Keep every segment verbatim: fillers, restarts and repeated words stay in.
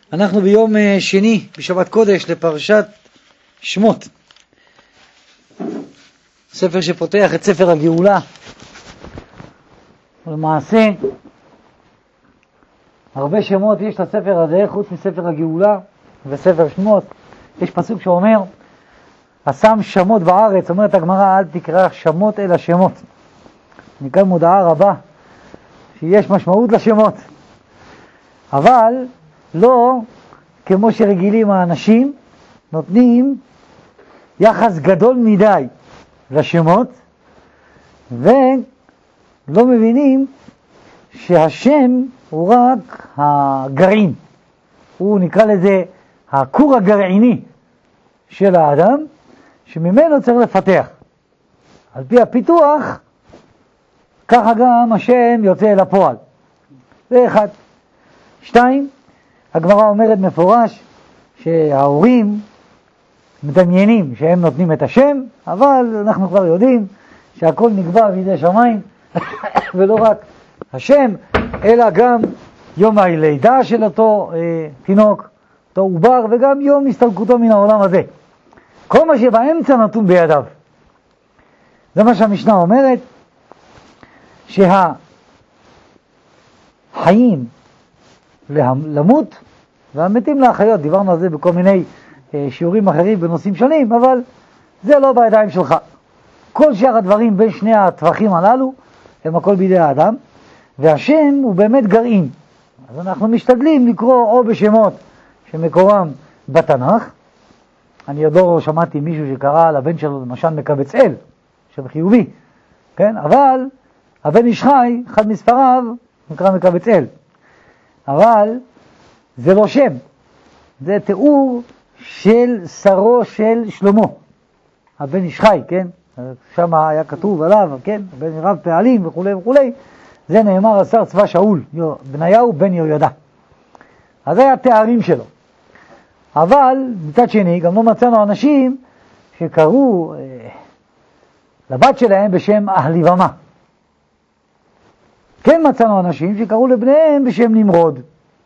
אנחנו ביום שני, בשבת קודש, לפרשת שמות. ספר שפותח את ספר הגאולה. ולמעשה, הרבה שמות יש לספר הזה, חוץ מספר הגאולה וספר שמות. יש פסוק שאומר, השם שמות בארץ, אומרת הגמרא, אל תקרא שמות אלא שמות. מכאן מודעה רבה, שיש משמעות לשמות. אבל לא כמו שרגילים האנשים, נותנים יחס גדול מדי לשמות, ולא מבינים שהשם הוא רק הגרעין. הוא נקרא לזה הכור הגרעיני של האדם, שממנו צריך לפתח. על פי הפיתוח, ככה גם השם יוצא אל הפועל. זה אחד. שתיים, הגמרא אומרת מפורש שההורים מדמיינים שהם נותנים את השם, אבל אנחנו כבר יודעים שהכל נקבע בידי שמיים, ולא רק השם, אלא גם יום הלידה של אותו אה, תינוק, אותו עובר, וגם יום הסתלקותו מן העולם הזה. כל מה שבאמצע נתון בידיו. זה מה שהמשנה אומרת, שהחיים למות והמתים לאחיות. דיברנו על זה בכל מיני אה, שיעורים אחרים בנושאים שונים, אבל זה לא בידיים שלך. כל שאר הדברים בין שני הטווחים הללו הם הכל בידי האדם, והשם הוא באמת גרעין. אז אנחנו משתדלים לקרוא או בשמות שמקורם בתנ"ך. אני עוד לא שמעתי מישהו שקרא לבן שלו למשל מקבץ אל, שם חיובי, כן? אבל הבן איש חי, אחד מספריו, נקרא מקבץ אל. אבל זה לא שם, זה תיאור של שרו של שלמה, הבן איש חי, כן? שם היה כתוב עליו, כן? בן רב פעלים וכו' וכו'. זה נאמר על שר צבא שאול, בניהו בן יהוידע. אז זה היה התארים שלו. אבל מצד שני, גם לא מצאנו אנשים שקראו אה, לבת שלהם בשם אהליבמה. כן מצאנו אנשים שקראו לבניהם בשם נמרוד.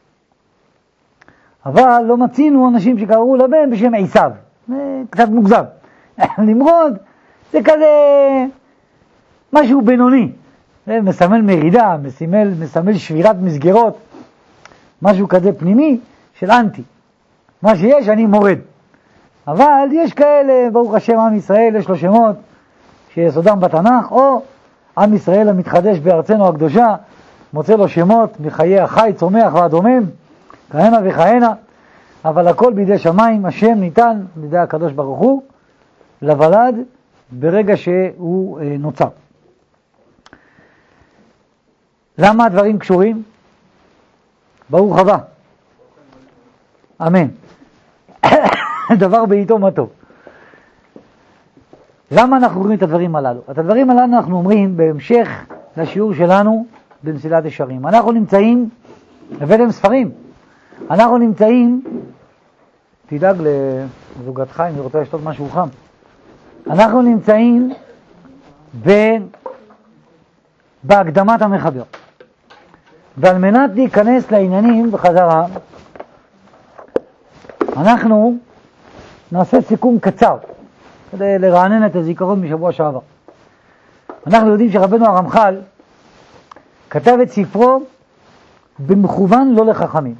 אבל לא מצינו אנשים שקראו לבן בשם עשיו. זה קצת מוגזם. נמרוד זה כזה משהו בינוני. זה מסמל מרידה, מסמל, מסמל שבירת מסגרות. משהו כזה פנימי של אנטי. מה שיש אני מורד. אבל יש כאלה, ברוך השם עם ישראל, יש לו שמות שיסודם בתנ"ך, או עם ישראל המתחדש בארצנו הקדושה, מוצא לו שמות מחיי החי, צומח והדומם, כהנה וכהנה, אבל הכל בידי שמיים. השם ניתן בידי הקדוש ברוך הוא לוולד ברגע שהוא נוצר. למה הדברים קשורים? ברוך הבא. אמן. דבר בעיתו מה טוב. למה אנחנו אומרים את הדברים הללו? את הדברים הללו אנחנו אומרים בהמשך לשיעור שלנו במסילת ישרים. אנחנו נמצאים, הבאתם ספרים, אנחנו נמצאים, תדאג לזוגתך אם היא רוצה לשתות משהו חם, אנחנו נמצאים ב... בהקדמת המחבר. ועל מנת להיכנס לעניינים בחזרה, אנחנו נעשה סיכום קצר, כדי לרענן את הזיכרון משבוע שעבר. אנחנו יודעים שרבנו הרמח"ל כתב את ספרו במכוון לא לחכמים.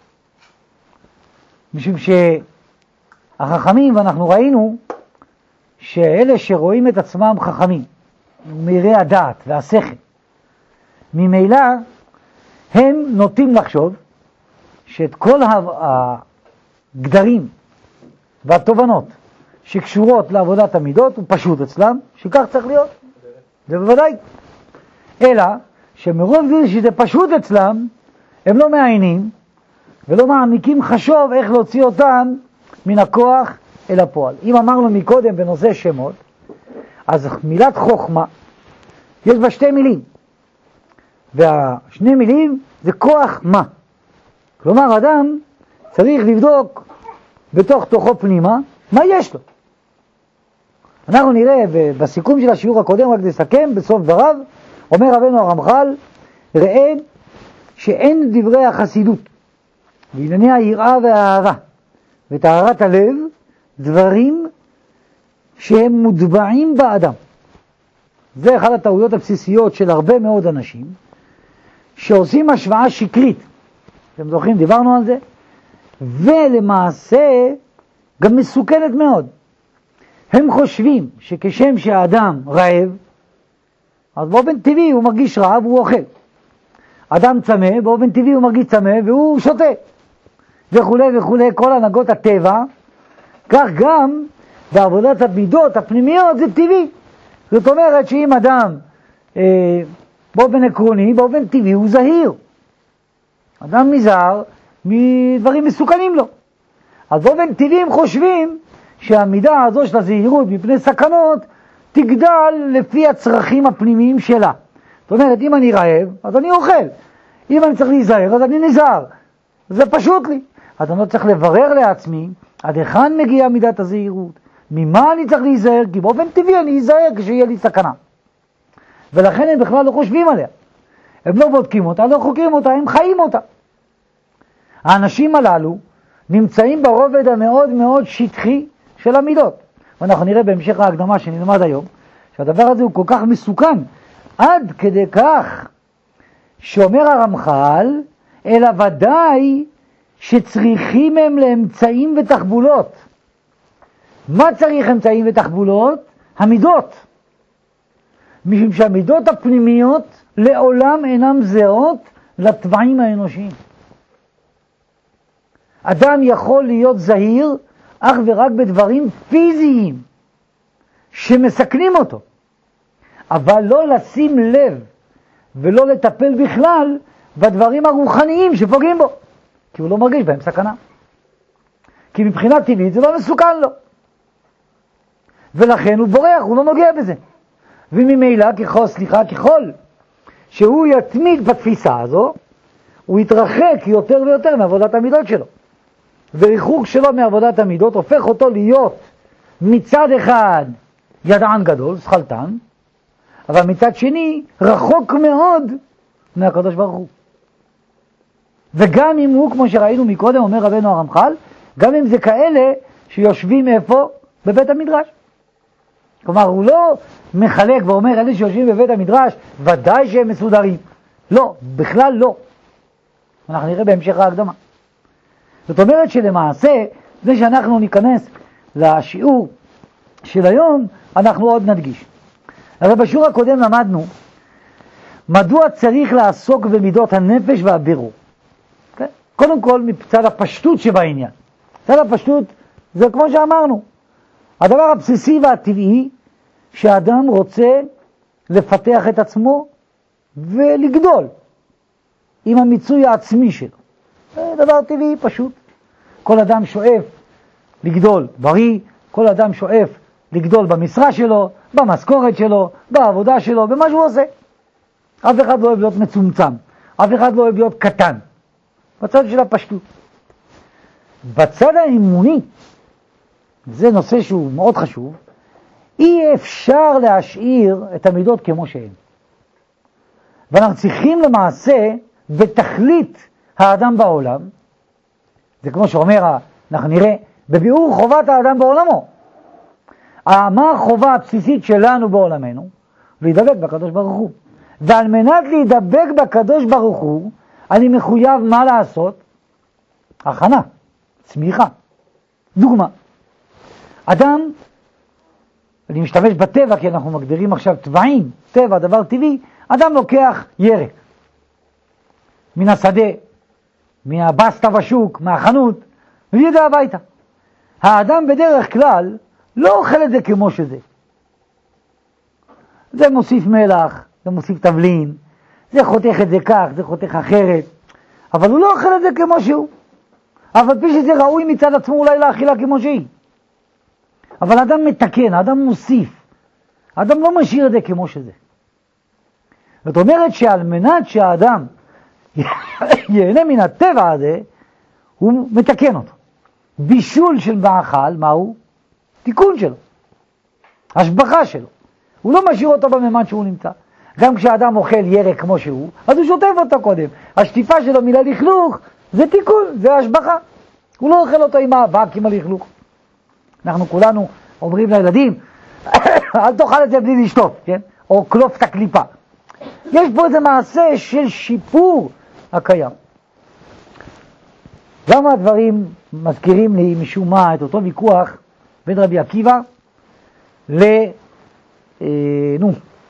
משום שהחכמים, ואנחנו ראינו שאלה שרואים את עצמם חכמים, מהירי הדעת והשכל, ממילא הם נוטים לחשוב שאת כל הגדרים והתובנות שקשורות לעבודת המידות הוא פשוט אצלם, שכך צריך להיות. זה בוודאי. אלא שמרוב זה שזה פשוט אצלם, הם לא מעיינים ולא מעמיקים חשוב איך להוציא אותם מן הכוח אל הפועל. אם אמרנו מקודם בנושא שמות, אז מילת חוכמה יש בה שתי מילים, והשני מילים זה כוח מה. כלומר אדם צריך לבדוק בתוך תוכו פנימה מה יש לו. אנחנו נראה בסיכום של השיעור הקודם, רק נסכם בסוף דבריו, אומר רבנו הרמח"ל, ראה שאין דברי החסידות וענייני היראה והאהבה וטהרת הלב, דברים שהם מוטבעים באדם. זה אחד הטעויות הבסיסיות של הרבה מאוד אנשים, שעושים השוואה שקרית. אתם זוכרים, דיברנו על זה, ולמעשה גם מסוכנת מאוד. הם חושבים שכשם שהאדם רעב, אז באופן טבעי הוא מרגיש רעב והוא אוכל. אדם צמא, באופן טבעי הוא מרגיש צמא והוא שותה. וכו' וכו', כל הנהגות הטבע, כך גם בעבודת המידות הפנימיות זה טבעי. זאת אומרת שאם אדם אה, באופן עקרוני, באופן טבעי הוא זהיר. אדם נזהר מדברים מסוכנים לו. אז באופן טבעי הם חושבים שהמידה הזו של הזהירות מפני סכנות תגדל לפי הצרכים הפנימיים שלה. זאת אומרת, אם אני רעב, אז אני אוכל. אם אני צריך להיזהר, אז אני נזהר. זה פשוט לי. אז אני לא צריך לברר לעצמי עד היכן מגיעה מידת הזהירות. ממה אני צריך להיזהר? כי באופן טבעי אני אזהר כשיהיה לי סכנה. ולכן הם בכלל לא חושבים עליה. הם לא בודקים אותה, לא חוקרים אותה, הם חיים אותה. האנשים הללו נמצאים ברובד המאוד מאוד שטחי של המידות. ואנחנו נראה בהמשך ההקדמה שנלמד היום, שהדבר הזה הוא כל כך מסוכן, עד כדי כך שאומר הרמח"ל, אלא ודאי שצריכים הם לאמצעים ותחבולות. מה צריך אמצעים ותחבולות? המידות. משום שהמידות הפנימיות לעולם אינם זהות לטבעים האנושיים. אדם יכול להיות זהיר אך ורק בדברים פיזיים שמסכנים אותו, אבל לא לשים לב ולא לטפל בכלל בדברים הרוחניים שפוגעים בו, כי הוא לא מרגיש בהם סכנה. כי מבחינה טבעית זה לא מסוכן לו. ולכן הוא בורח, הוא לא נוגע בזה. וממילא ככל, סליחה, ככל שהוא יתמיד בתפיסה הזו, הוא יתרחק יותר ויותר מעבודת המידות שלו. וריחוק שלו מעבודת המידות הופך אותו להיות מצד אחד ידען גדול, שכלתן, אבל מצד שני רחוק מאוד מהקדוש ברוך הוא. וגם אם הוא, כמו שראינו מקודם, אומר רבנו הרמח"ל, גם אם זה כאלה שיושבים איפה? בבית המדרש. כלומר, הוא לא מחלק ואומר, אלה שיושבים בבית המדרש, ודאי שהם מסודרים. לא, בכלל לא. אנחנו נראה בהמשך ההקדמה. זאת אומרת שלמעשה, זה שאנחנו ניכנס לשיעור של היום, אנחנו עוד נדגיש. אבל בשיעור הקודם למדנו, מדוע צריך לעסוק במידות הנפש והבירור. Okay? קודם כל, מצד הפשטות שבעניין. מצד הפשטות, זה כמו שאמרנו, הדבר הבסיסי והטבעי, שהאדם רוצה לפתח את עצמו ולגדול עם המיצוי העצמי שלו. זה דבר טבעי פשוט. כל אדם שואף לגדול בריא, כל אדם שואף לגדול במשרה שלו, במשכורת שלו, בעבודה שלו, במה שהוא עושה. אף אחד לא אוהב להיות מצומצם, אף אחד לא אוהב להיות קטן. בצד של הפשטות. בצד האמוני, זה נושא שהוא מאוד חשוב, אי אפשר להשאיר את המידות כמו שהן. ואנחנו צריכים למעשה בתכלית האדם בעולם, זה כמו שאומר, אנחנו נראה, בביאור חובת האדם בעולמו. מה החובה הבסיסית שלנו בעולמנו? להידבק בקדוש ברוך הוא. ועל מנת להידבק בקדוש ברוך הוא, אני מחויב מה לעשות? הכנה, צמיחה. דוגמה. אדם, אני משתמש בטבע כי אנחנו מגדירים עכשיו טבעים, טבע, דבר טבעי, אדם לוקח ירק מן השדה, מהבסטה בשוק, מהחנות, מביא את זה הביתה. האדם בדרך כלל לא אוכל את זה כמו שזה. זה מוסיף מלח, זה מוסיף תבלין, זה חותך את זה כך, זה חותך אחרת, אבל הוא לא אוכל את זה כמו שהוא. אבל פי שזה ראוי מצד עצמו אולי לאכילה כמו שהיא. אבל האדם מתקן, האדם מוסיף. האדם לא משאיר את זה כמו שזה. זאת אומרת שעל מנת שהאדם ייהנה מן הטבע הזה, הוא מתקן אותו. בישול של מאכל, מהו? תיקון שלו. השבחה שלו. הוא לא משאיר אותו בממד שהוא נמצא. גם כשהאדם אוכל ירק כמו שהוא, אז הוא שוטף אותו קודם. השטיפה שלו מלכלוך זה תיקון, זה השבחה. הוא לא אוכל אותו עם האבק, עם הלכלוך. אנחנו כולנו אומרים לילדים, אל תאכל את זה בלי לשטוף, כן? או קלוף את הקליפה. יש פה איזה מעשה של שיפור הקיים. למה הדברים מזכירים לי משום מה את אותו ויכוח בין רבי עקיבא ל... אה, נו,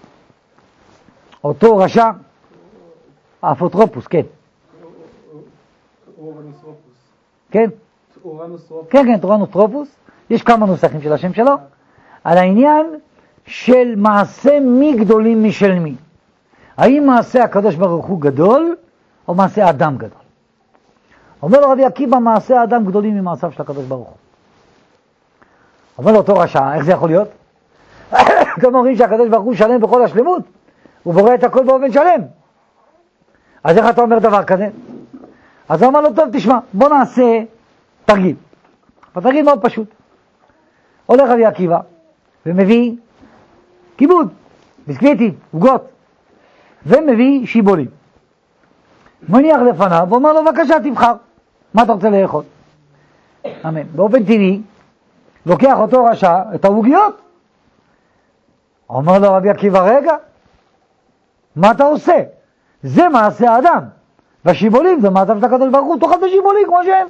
אותו רשע, אפוטרופוס, כן. אורנוסטרופוס. כן? אורנוסטרופוס. כן, כן, אורנוסטרופוס. יש כמה נוסחים של השם שלו. על העניין של מעשה מי גדולים משל מי. האם מעשה הקדוש ברוך הוא גדול, או מעשה האדם גדול? אומר לו רבי עקיבא, מעשה האדם גדולים ממעשיו של הקדוש ברוך הוא. אומר לו אותו רשע, איך זה יכול להיות? גם אומרים שהקדוש ברוך הוא שלם בכל השלמות, הוא בורא את הכל באופן שלם. אז איך אתה אומר דבר כזה? אז הוא אמר לו, טוב, תשמע, בוא נעשה תרגיל. התרגיל מאוד פשוט. הולך רבי עקיבא ומביא כיבוד, ביסקוויטים, עוגות, ומביא שיבולים. מניח לפניו ואומר לו, בבקשה, תבחר, מה אתה רוצה לאכול? אמן. באופן טבעי, לוקח אותו רשע את העוגיות. אומר לו רבי עקיבא, רגע, מה אתה עושה? זה מעשה האדם, והשיבולים זה מעשה של הקדוש ברוך הוא, תאכל את השיבולים כמו שהם.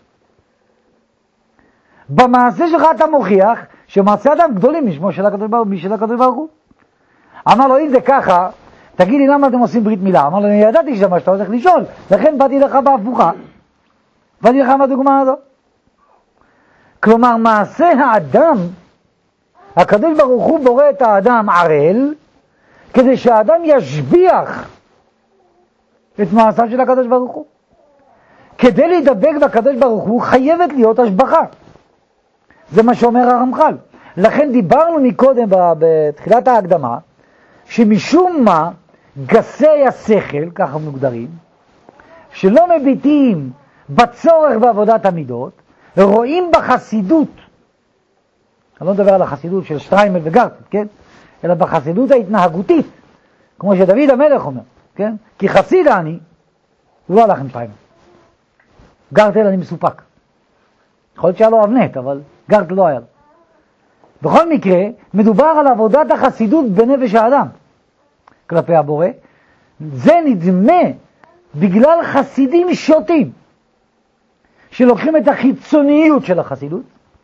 במעשה שלך אתה מוכיח שמעשה אדם גדולים משמו של הקדוש ברוך הוא, משל הקדוש ברוך הוא. אמר לו, אם זה ככה, תגיד לי למה אתם עושים ברית מילה? אמר לו, אני ידעתי שזה מה שאתה הולך לשאול, לכן באתי לך בהפוכה. באתי לך מהדוגמה הזו. כלומר, מעשה האדם, הקדוש ברוך הוא בורא את האדם ערל, כדי שהאדם ישביח את מעשיו של הקדוש ברוך הוא. כדי להידבק בקדוש ברוך הוא חייבת להיות השבחה. זה מה שאומר הרמח"ל. לכן דיברנו מקודם בתחילת ההקדמה, שמשום מה גסי השכל, ככה מוגדרים, שלא מביטים בצורך בעבודת המידות, רואים בחסידות, אני לא מדבר על החסידות של שטריימל וגרטל, כן? אלא בחסידות ההתנהגותית, כמו שדוד המלך אומר, כן? כי חסיד אני, הוא לא הלך עם שטריימל. גרטל אני מסופק. יכול להיות שהיה לו אבנט, אבל גרטל לא היה לו. בכל מקרה, מדובר על עבודת החסידות בנפש האדם כלפי הבורא. זה נדמה בגלל חסידים שוטים, שלוקחים את החיצוניות של החסידות,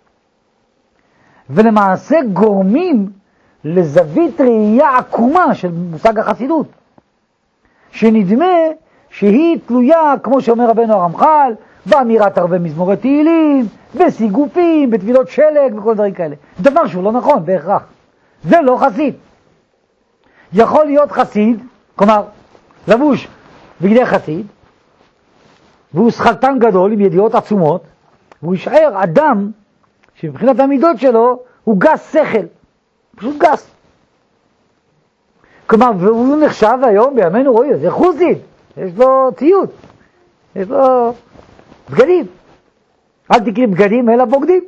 ולמעשה גורמים לזווית ראייה עקומה של מושג החסידות, שנדמה שהיא תלויה, כמו שאומר רבנו הרמח"ל, באמירת הרבה מזמורי תהילים, בסיגופים, בתפילות שלג וכל דברים כאלה. דבר שהוא לא נכון, בהכרח. זה לא חסיד. יכול להיות חסיד, כלומר, לבוש בגדי חסיד, והוא שכלתן גדול עם ידיעות עצומות, והוא יישאר אדם שמבחינת המידות שלו הוא גס שכל, פשוט גס. כלומר, והוא נחשב היום בימינו, רואים, זה חוסיד, יש לו ציוד, יש לו בגדים. אל תקריא בגדים אלא בוגדים.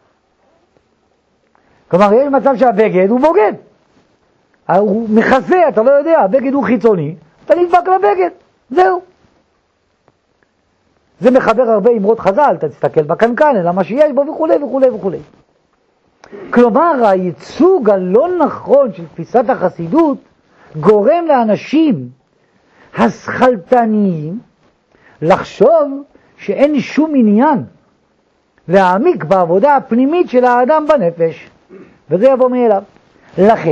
כלומר, יש מצב שהבגד הוא בוגד. הוא מכסה, אתה לא יודע, הבגד הוא חיצוני, אתה נדבק לבגד, זהו. זה מחבר הרבה אמרות חז"ל, אתה תסתכל בקנקן, אלא מה שיש בו וכו' וכו' וכו'. כלומר, הייצוג הלא נכון של תפיסת החסידות גורם לאנשים השכלתניים לחשוב שאין שום עניין להעמיק בעבודה הפנימית של האדם בנפש, וזה יבוא מאליו. לכן,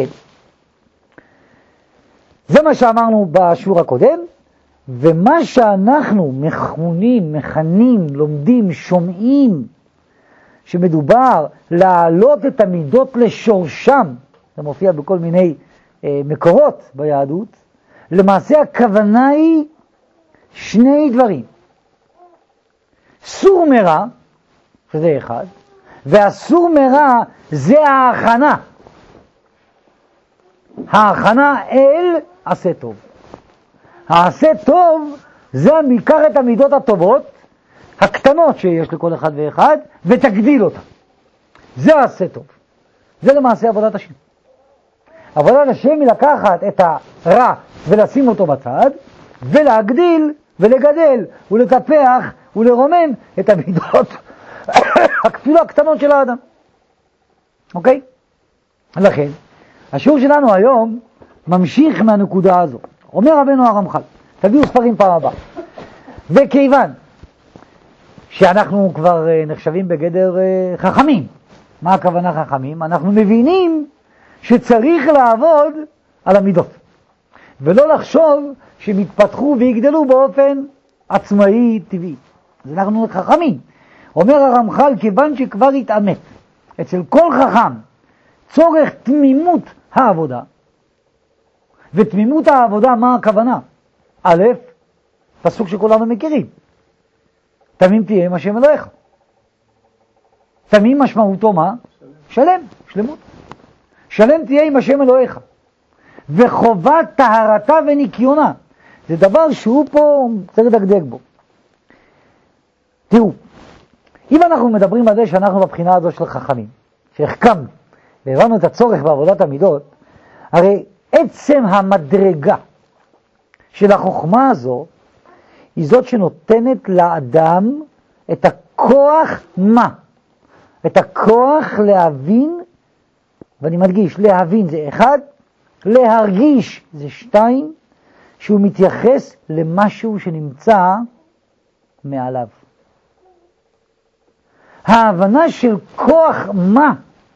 זה מה שאמרנו בשיעור הקודם, ומה שאנחנו מכונים, מכנים, לומדים, שומעים, שמדובר להעלות את המידות לשורשם, זה מופיע בכל מיני אה, מקורות ביהדות, למעשה הכוונה היא שני דברים. סור מרע, שזה אחד, והסור מרע זה ההכנה. ההכנה אל עשה טוב. העשה טוב זה מקח את המידות הטובות, הקטנות שיש לכל אחד ואחד, ותגדיל אותה. זה העשה טוב. זה למעשה עבודת השם. עבודת השם היא לקחת את הרע ולשים אותו בצד, ולהגדיל ולגדל ולטפח ולרומם את המידות אפילו הקטנות של האדם. אוקיי? לכן, השיעור שלנו היום ממשיך מהנקודה הזו. אומר רבנו הרמח"ל, תביאו ספרים פעם הבאה. וכיוון שאנחנו כבר נחשבים בגדר חכמים, מה הכוונה חכמים? אנחנו מבינים שצריך לעבוד על המידות, ולא לחשוב שהם יתפתחו ויגדלו באופן עצמאי טבעי. אז אנחנו חכמים. אומר הרמח"ל, כיוון שכבר התאמת אצל כל חכם צורך תמימות העבודה, ותמימות העבודה, מה הכוונה? א', פסוק שכולנו מכירים, תמים תהיה עם השם אלוהיך. תמים משמעותו מה? שלם, שלמות. שלם תהיה עם השם אלוהיך. וחובת טהרתה וניקיונה, זה דבר שהוא פה צריך לדקדק בו. תראו, אם אנחנו מדברים על זה שאנחנו בבחינה הזו של חכמים, שהחכמנו והבנו את הצורך בעבודת המידות, הרי עצם המדרגה של החוכמה הזו היא זאת שנותנת לאדם את הכוח מה? את הכוח להבין, ואני מדגיש, להבין זה אחד, להרגיש זה שתיים, שהוא מתייחס למשהו שנמצא מעליו. ההבנה של כוח מה?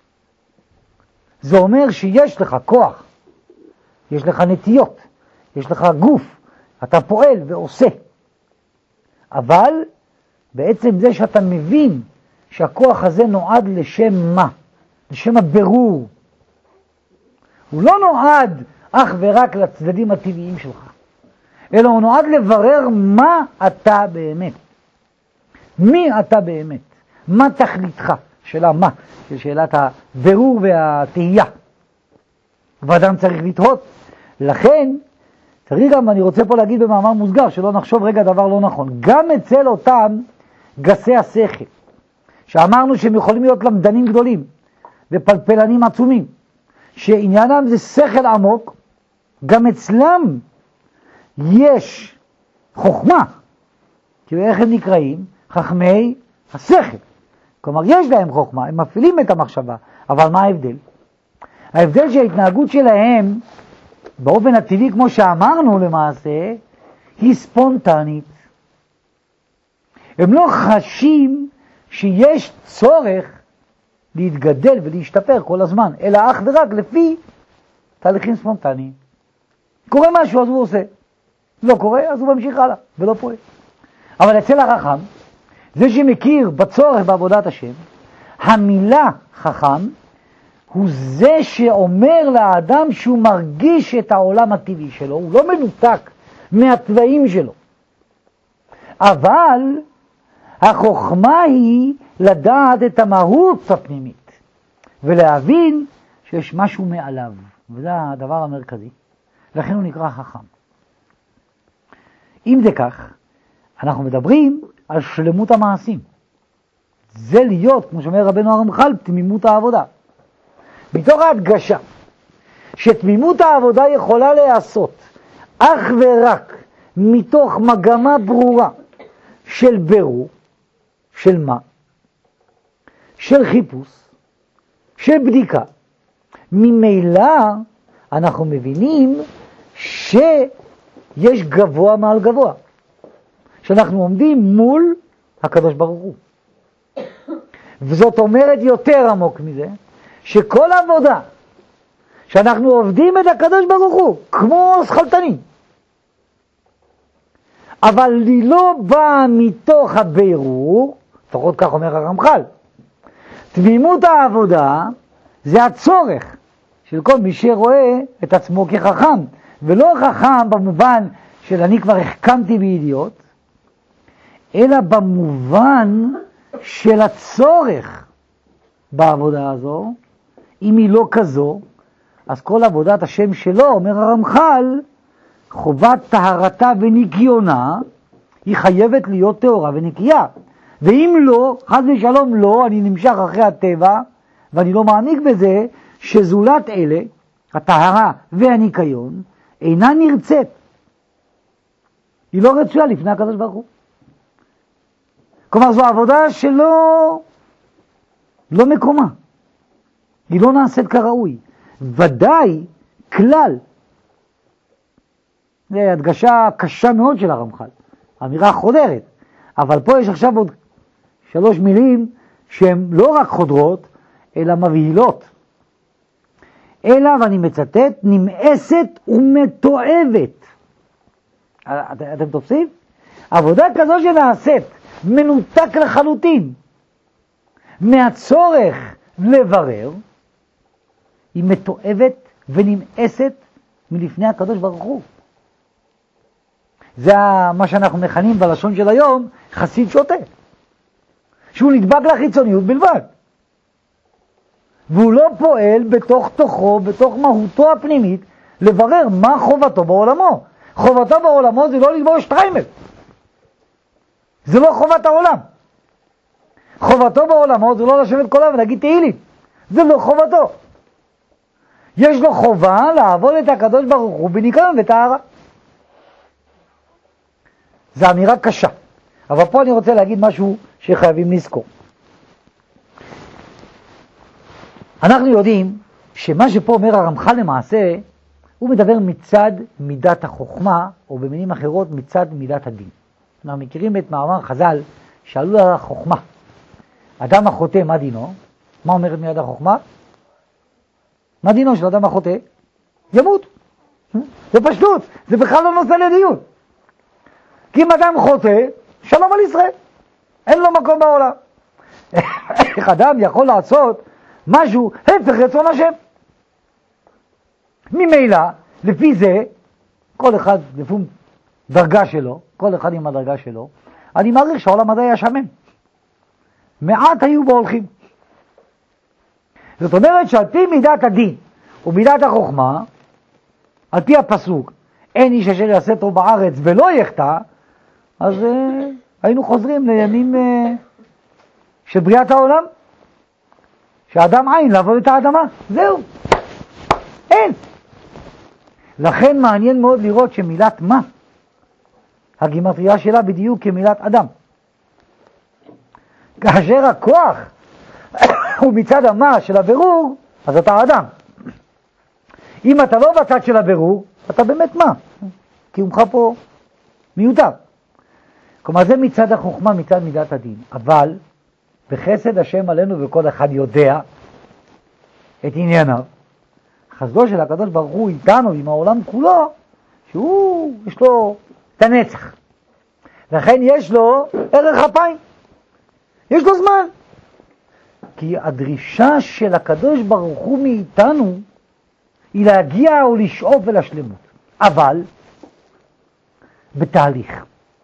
זה אומר שיש לך כוח, יש לך נטיות, יש לך גוף, אתה פועל ועושה. אבל בעצם זה שאתה מבין שהכוח הזה נועד לשם מה? לשם הבירור. הוא לא נועד אך ורק לצדדים הטבעיים שלך, אלא הוא נועד לברר מה אתה באמת. מי אתה באמת? מה תכליתך? שאלה מה? של שאלת הבירור והתהייה. ואדם צריך לתהות. לכן, צריך גם, אני רוצה פה להגיד במאמר מוסגר, שלא נחשוב רגע דבר לא נכון. גם אצל אותם גסי השכל, שאמרנו שהם יכולים להיות למדנים גדולים, ופלפלנים עצומים, שעניינם זה שכל עמוק, גם אצלם יש חוכמה. כי איך הם נקראים? חכמי השכל. כלומר, יש להם חוכמה, הם מפעילים את המחשבה, אבל מה ההבדל? ההבדל שההתנהגות שלהם, באופן הטבעי, כמו שאמרנו למעשה, היא ספונטנית. הם לא חשים שיש צורך להתגדל ולהשתפר כל הזמן, אלא אך ורק לפי תהליכים ספונטניים. קורה משהו, אז הוא עושה. לא קורה, אז הוא ממשיך הלאה, ולא פועל. אבל אצל החכם, זה שמכיר בצורך בעבודת השם, המילה חכם, הוא זה שאומר לאדם שהוא מרגיש את העולם הטבעי שלו, הוא לא מנותק מהטבעים שלו. אבל החוכמה היא לדעת את המהות הפנימית, ולהבין שיש משהו מעליו, וזה הדבר המרכזי. לכן הוא נקרא חכם. אם זה כך, אנחנו מדברים על שלמות המעשים. זה להיות, כמו שאומר רבנו הרמח"ל, תמימות העבודה. מתוך ההדגשה שתמימות העבודה יכולה להיעשות אך ורק מתוך מגמה ברורה של בירור, של מה? של חיפוש, של בדיקה. ממילא אנחנו מבינים שיש גבוה מעל גבוה, שאנחנו עומדים מול הקדוש ברוך הוא. וזאת אומרת יותר עמוק מזה, שכל עבודה שאנחנו עובדים את הקדוש ברוך הוא, כמו שכלתנים, אבל היא לא באה מתוך הבירור, לפחות כך אומר הרמח"ל. תמימות העבודה זה הצורך של כל מי שרואה את עצמו כחכם, ולא חכם במובן של אני כבר החכמתי בידיעות, אלא במובן של הצורך בעבודה הזו. אם היא לא כזו, אז כל עבודת השם שלו, אומר הרמח"ל, חובת טהרתה וניקיונה, היא חייבת להיות טהורה ונקייה. ואם לא, חס ושלום לא, אני נמשך אחרי הטבע, ואני לא מעמיק בזה, שזולת אלה, הטהרה והניקיון, אינה נרצית. היא לא רצויה לפני הקדוש ברוך הוא. כלומר, זו עבודה שלא, לא מקומה. היא לא נעשית כראוי. ודאי, כלל. זו הדגשה קשה מאוד של הרמח"ל. אמירה חודרת. אבל פה יש עכשיו עוד שלוש מילים שהן לא רק חודרות, אלא מבהילות. אלא, ואני מצטט, נמאסת ומתועבת. אתם תופסים? עבודה כזו שנעשית מנותק לחלוטין מהצורך לברר, היא מתועבת ונמאסת מלפני הקדוש ברוך הוא. זה מה שאנחנו מכנים בלשון של היום חסיד שוטה, שהוא נדבק לחיצוניות בלבד, והוא לא פועל בתוך תוכו, בתוך מהותו הפנימית, לברר מה חובתו בעולמו. חובתו בעולמו זה לא לגמור שטריימל, זה לא חובת העולם. חובתו בעולמו זה לא לשבת כל היום ולהגיד תהילים, זה לא חובתו. יש לו חובה לעבוד את הקדוש ברוך הוא בניקיון וטהרה. זו אמירה קשה, אבל פה אני רוצה להגיד משהו שחייבים לזכור. אנחנו יודעים שמה שפה אומר הרמח"ל למעשה, הוא מדבר מצד מידת החוכמה, או במילים אחרות מצד מידת הדין. אנחנו מכירים את מאמר חז"ל, שאלו על החוכמה. אדם החוטא, מה דינו? מה אומרת מידת החוכמה? מה דינו של אדם החוטא? ימות. זה פשוט, זה בכלל לא נושא לדיון. כי אם אדם חוטא, שלום על ישראל. אין לו מקום בעולם. איך אדם יכול לעשות משהו הפך רצון השם? ממילא, לפי זה, כל אחד לפי דרגה שלו, כל אחד עם הדרגה שלו, אני מעריך שהעולם הזה היה שמן. מעט היו בו הולכים. זאת אומרת שעל פי מידת הדין ומידת החוכמה, על פי הפסוק, אין איש אשר יעשה טוב בארץ ולא יחטא, אז uh, היינו חוזרים לימים uh, של בריאת העולם, שהאדם עין לעבוד את האדמה, זהו, אין. לכן מעניין מאוד לראות שמילת מה, הגימטריה שלה בדיוק כמילת אדם. כאשר הכוח הוא מצד המה של הבירור, אז אתה אדם. אם אתה לא בצד של הבירור, אתה באמת מה? קיומך פה מיותר. כלומר, זה מצד החוכמה, מצד מידת הדין. אבל בחסד השם עלינו וכל אחד יודע את ענייניו. חסדו של הקדוש ברוך הוא איתנו, עם העולם כולו, שהוא, יש לו את הנצח. לכן יש לו ערך אפיים. יש לו זמן. כי הדרישה של הקדוש ברוך הוא מאיתנו היא להגיע או לשאוף אל השלמות. אבל בתהליך.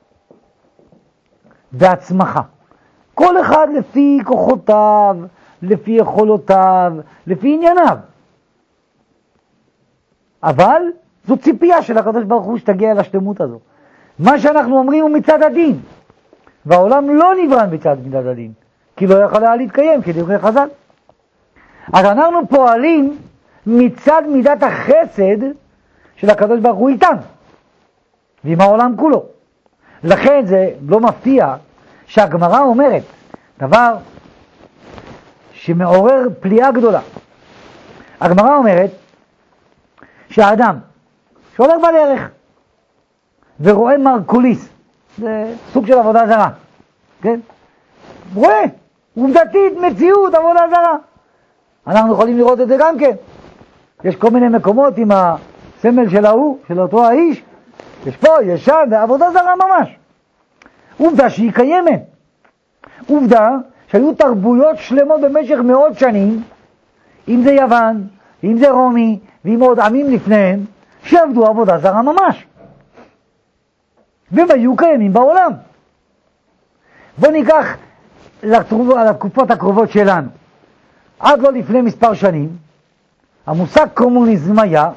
בהצמחה. כל אחד לפי כוחותיו, לפי יכולותיו, לפי ענייניו. אבל זו ציפייה של הקדוש ברוך הוא שתגיע אל השלמות הזו. מה שאנחנו אומרים הוא מצד הדין. והעולם לא נברא מצד מידת הדין, כי לא יכול היה להתקיים כדברי חז"ל. אז אנחנו פועלים מצד מידת החסד של הקדוש ברוך הוא איתנו, ועם העולם כולו. לכן זה לא מפתיע שהגמרא אומרת דבר שמעורר פליאה גדולה. הגמרא אומרת שהאדם שהולך בדרך ורואה מרקוליס, זה סוג של עבודה זרה, כן? רואה, עובדתית, מציאות, עבודה זרה. אנחנו יכולים לראות את זה גם כן. יש כל מיני מקומות עם הסמל של ההוא, של אותו האיש, יש פה, יש שם, זה עבודה זרה ממש. עובדה שהיא קיימת. עובדה שהיו תרבויות שלמות במשך מאות שנים, אם זה יוון, אם זה רומי, ועם עוד עמים לפניהם, שעבדו עבודה זרה ממש. והם היו קיימים בעולם. בוא ניקח לתקופות הקרובות שלנו. עד לא לפני מספר שנים, המושג קומוניזם היה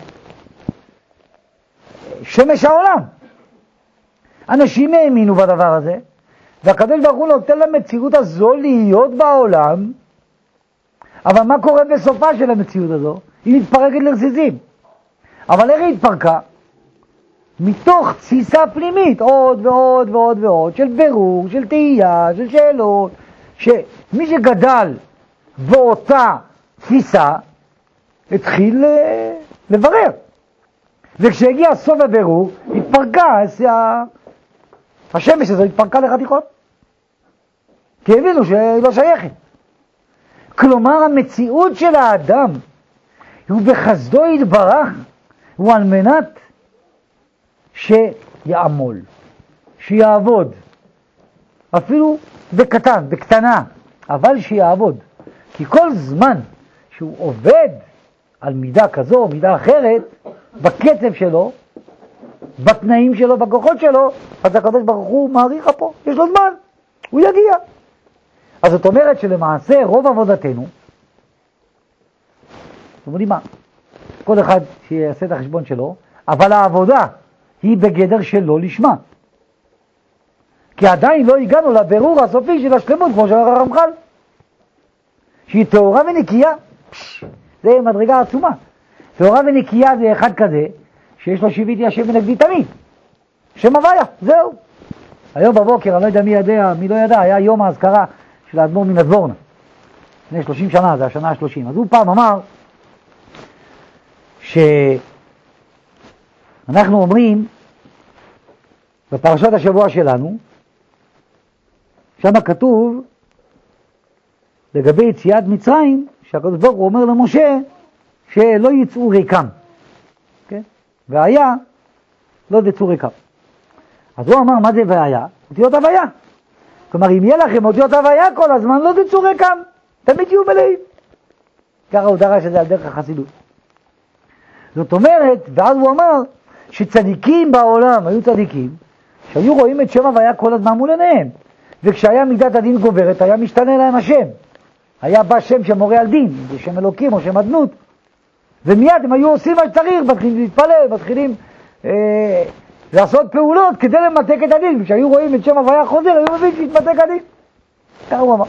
שמש העולם. אנשים האמינו בדבר הזה, והקדוש ברוך הוא נותן למציאות הזו להיות בעולם, אבל מה קורה בסופה של המציאות הזו? היא מתפרקת לרסיסים. אבל איך היא התפרקה? מתוך תסיסה פנימית, עוד ועוד ועוד ועוד, של בירור, של תהייה, של שאלות, שמי שגדל באותה תפיסה, התחיל לברר. וכשהגיע סוף הבירור, התפרקה, השמש הזו התפרקה לחתיכות. כי הבינו שהיא לא שייכת. כלומר, המציאות של האדם, הוא בחסדו יתברך, הוא על מנת שיעמול, שיעבוד, אפילו בקטן, בקטנה, אבל שיעבוד. כי כל זמן שהוא עובד על מידה כזו או מידה אחרת, בקצב שלו, בתנאים שלו, בכוחות שלו, אז הקדוש ברוך הוא מעריך פה, יש לו זמן, הוא יגיע. אז זאת אומרת שלמעשה רוב עבודתנו, אתם יודעים מה, כל אחד שיעשה את החשבון שלו, אבל העבודה היא בגדר שלא לשמה. כי עדיין לא הגענו לבירור הסופי של השלמות, כמו שאומר הרמח"ל, שהיא טהורה ונקייה. זה מדרגה עצומה. טהורה ונקייה זה אחד כזה, שיש לו שיביתי השם ונגדי תמיד. שם הוויה, זהו. היום בבוקר, אני לא יודע מי ידע, מי לא ידע, היה יום האזכרה של האדמו"ר מן הדבורנה. לפני שלושים שנה, זה השנה ה-שלושים. אז הוא פעם אמר, שאנחנו אומרים, בפרשת השבוע שלנו, שם כתוב, לגבי יציאת מצרים, שהקדוש ברוך הוא אומר למשה, שלא יצאו ריקם. כן? והיה, לא תצאו ריקם. אז הוא אמר, מה זה והיה? אותיות הוויה. כלומר, אם יהיה לכם אותיות הוויה כל הזמן, לא תצאו ריקם. תמיד יהיו מלאים. ככה הוא דרש את זה על דרך החסידות. זאת אומרת, ואז הוא אמר, שצדיקים בעולם היו צדיקים, שהיו רואים את שם הוויה כל הזמן מול עיניהם. וכשהיה מידת הדין גוברת, היה משתנה להם השם. היה בא שם שמורה על דין, זה שם אלוקים או שם אדנות. ומיד הם היו עושים מה שצריך, מתחילים להתפלל, מתחילים אה, לעשות פעולות כדי למתק את הדין. כשהיו רואים את שם הוויה חוזר, היו מבין שהתמתק הדין. ככה הוא אמר.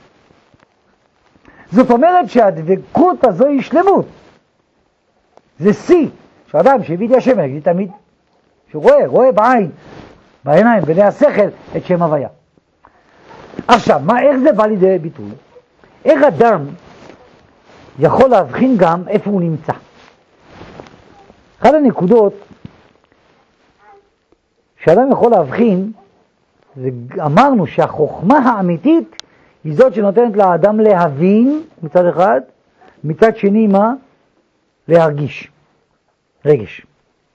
זאת אומרת שהדבקות הזו היא שלמות. זה שיא, שאדם שהביא את השם, נגיד תמיד, שרואה, רואה בעין, בעיניים, בני השכל, את שם הוויה. עכשיו, מה, איך זה בא לידי ביטוי? איך אדם יכול להבחין גם איפה הוא נמצא? אחת הנקודות שאדם יכול להבחין, אמרנו שהחוכמה האמיתית היא זאת שנותנת לאדם להבין מצד אחד, מצד שני מה? להרגיש, רגש.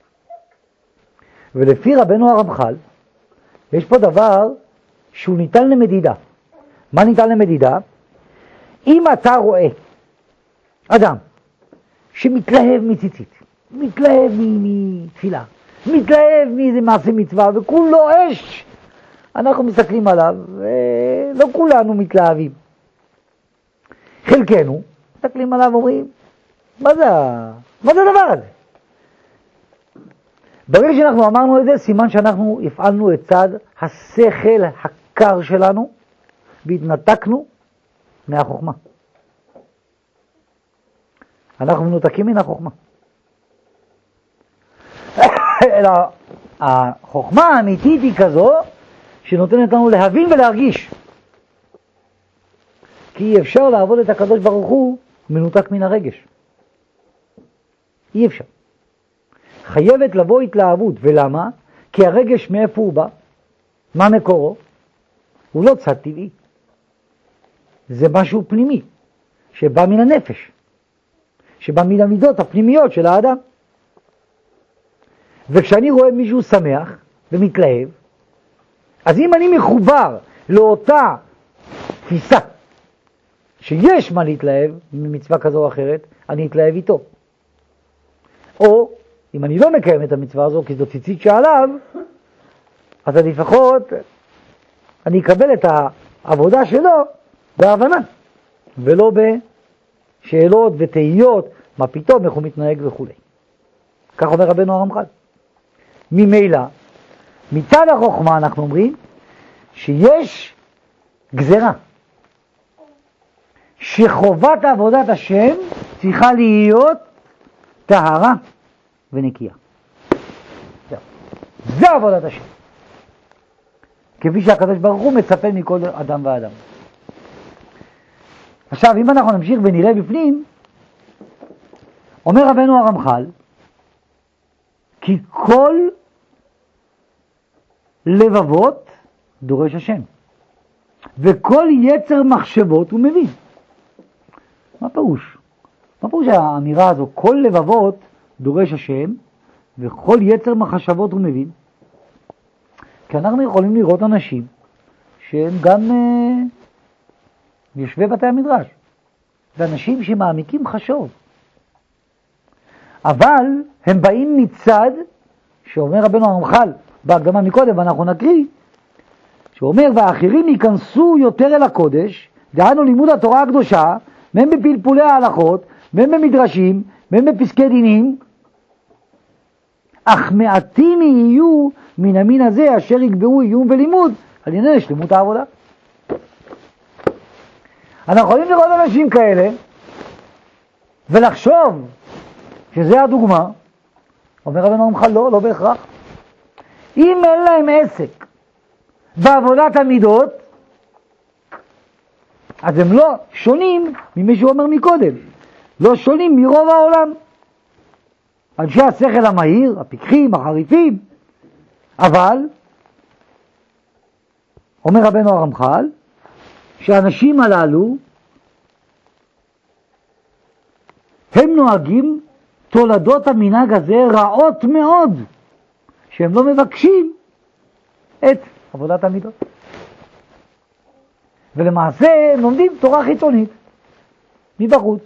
ולפי רבנו הרמח"ל, יש פה דבר שהוא ניתן למדידה. מה ניתן למדידה? אם אתה רואה אדם שמתלהב מציצית, מתלהב מתפילה, מתלהב מאיזה מעשה מצווה, וכולו אש, אנחנו מסתכלים עליו, ולא כולנו מתלהבים. חלקנו מסתכלים עליו ואומרים, מה זה, מה זה הדבר הזה? ברגע שאנחנו אמרנו את זה, סימן שאנחנו הפעלנו את צד השכל הקר שלנו, והתנתקנו מהחוכמה. אנחנו מנותקים מן החוכמה. אלא החוכמה האמיתית היא כזו, שנותנת לנו להבין ולהרגיש. כי אי אפשר לעבוד את הקדוש ברוך הוא מנותק מן הרגש. אי אפשר. חייבת לבוא התלהבות. ולמה? כי הרגש מאיפה הוא בא? מה מקורו? הוא לא צד טבעי. זה משהו פנימי, שבא מן הנפש, שבא מן המידות הפנימיות של האדם. וכשאני רואה מישהו שמח ומתלהב, אז אם אני מחובר לאותה תפיסה שיש מה להתלהב ממצווה כזו או אחרת, אני אתלהב איתו. או אם אני לא מקיים את המצווה הזו, כי זו ציצית שעליו, אז אני לפחות, אני אקבל את העבודה שלו בהבנה, ולא בשאלות ותהיות, מה פתאום, איך הוא מתנהג וכו'. כך אומר רבנו הרמח"ל. ממילא, מצד החוכמה אנחנו אומרים, שיש גזרה, שחובת עבודת השם צריכה להיות טהרה ונקייה. זה עבודת השם. כפי שהקדוש ברוך הוא מצפה מכל אדם ואדם. עכשיו, אם אנחנו נמשיך ונראה בפנים, אומר רבנו הרמח"ל, כי כל לבבות דורש השם, וכל יצר מחשבות הוא מבין. מה פירוש? מה פירוש האמירה הזו? כל לבבות דורש השם, וכל יצר מחשבות הוא מבין. כי אנחנו יכולים לראות אנשים שהם גם אה, יושבי בתי המדרש, ואנשים שמעמיקים חשוב. אבל הם באים מצד, שאומר רבנו הרמח"ל, בהקדמה מקודם, ואנחנו נקריא, שאומר, והאחרים ייכנסו יותר אל הקודש, דהיינו לימוד התורה הקדושה, מהם בפלפולי ההלכות, מהם במדרשים, מהם בפסקי דינים, אך מעטים יהיו מן המין הזה אשר יקבעו עיון ולימוד על ענייני שלמות העבודה. אנחנו יכולים לראות אנשים כאלה ולחשוב שזה הדוגמה. אומר רבנו הרמח"ל, לא, לא בהכרח. אם אין להם עסק בעבודת המידות, אז הם לא שונים ממי שהוא אומר מקודם, לא שונים מרוב העולם. אנשי השכל המהיר, הפיקחים, החריפים, אבל אומר רבנו הרמח"ל שהאנשים הללו הם נוהגים תולדות המנהג הזה רעות מאוד, שהם לא מבקשים את עבודת המידות, ולמעשה הם לומדים תורה חיצונית מבחוץ,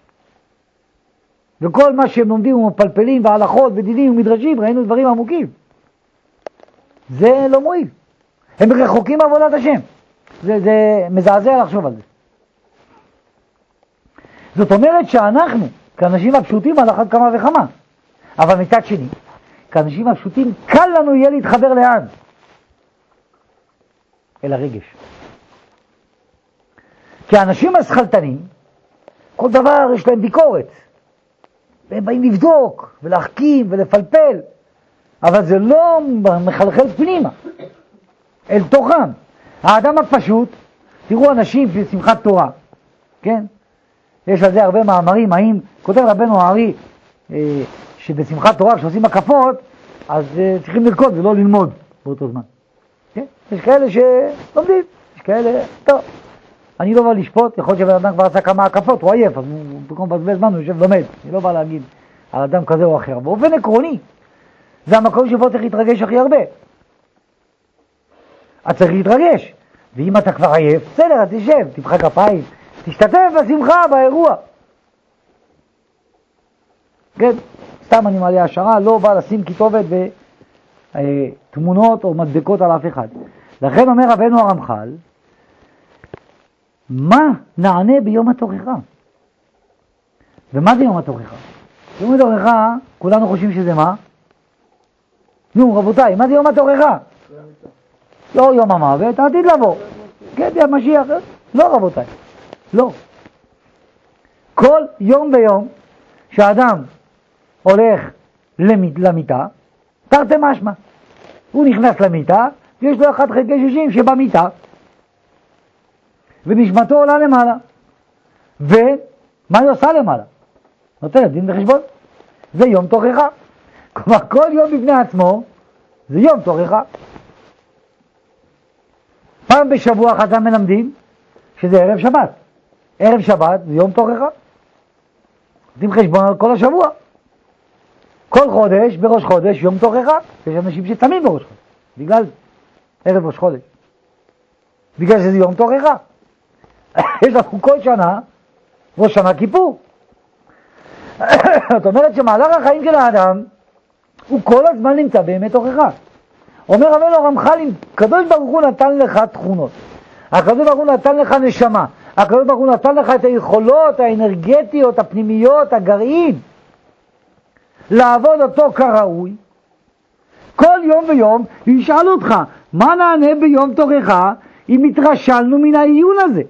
וכל מה שהם לומדים הוא מפלפלים והלכות ודינים ומדרשים, ראינו דברים עמוקים. זה לא מועיל, הם רחוקים מעבודת השם. זה, זה מזעזע לחשוב על זה. זאת אומרת שאנחנו כאנשים הפשוטים על אחת כמה וכמה, אבל מצד שני כאנשים הפשוטים קל לנו יהיה להתחבר לאן? אל הרגש. כי האנשים השכלתנים כל דבר יש להם ביקורת, והם באים לבדוק ולהחכים ולפלפל, אבל זה לא מחלחל פנימה אל תוכם. האדם הפשוט, תראו אנשים של שמחת תורה, כן? יש על זה הרבה מאמרים, האם כותב רבנו הארי אה, שבשמחת תורה כשעושים הקפות אז אה, צריכים לרקוד ולא ללמוד באותו זמן, כן? יש כאלה שלומדים, יש כאלה, טוב, אני לא בא לשפוט, יכול להיות שבן אדם כבר עשה כמה הקפות, הוא עייף, אז הוא במקום בזבז זמן הוא יושב לומד, אני לא בא להגיד על אדם כזה או אחר. באופן עקרוני זה המקום שבו צריך להתרגש הכי הרבה, אתה צריך להתרגש, ואם אתה כבר עייף, בסדר, תשב, תמחא כפיים, תשתתף בשמחה באירוע, כן? סתם אני מעלה השערה, לא בא לשים כתובת ותמונות או מדבקות על אף אחד. לכן אומר רבנו הרמח"ל, מה נענה ביום התוכחה? ומה זה יום התוכחה? יום התוכחה, כולנו חושבים שזה מה? נו רבותיי, מה זה יום התוכחה? לא יום המוות, העתיד לבוא, כן, יום משיח, לא רבותיי, לא. כל יום ביום שהאדם הולך למית, למיטה, תרתי משמע, הוא נכנס למיטה, ויש לו אחד חלקי שישים שבמיטה, ונשמתו עולה למעלה. ומה היא עושה למעלה? נותנת דין וחשבון. זה יום תוכחה. כלומר, כל יום בפני עצמו זה יום תוכחה. פעם בשבוע חז"ל מלמדים שזה ערב שבת. ערב שבת זה יום תוכחה. דין חשבון על כל השבוע. כל חודש, בראש חודש, יום תוכחה. יש אנשים שצמים בראש חודש, בגלל ערב ראש חודש. בגלל שזה יום תוכחה. יש לנו כל שנה, ראש שנה כיפור. זאת אומרת שמהלך החיים של האדם, הוא כל הזמן נמצא באמת תוכחה. אומר רבנו הרמח"ל, אם הקדוש ברוך הוא נתן לך תכונות, הקדוש ברוך הוא נתן לך נשמה, הקדוש ברוך הוא נתן לך את היכולות האנרגטיות, הפנימיות, הגרעין, לעבוד אותו כראוי, כל יום ויום ישאל אותך, מה נענה ביום תוכחה אם התרשלנו מן העיון הזה?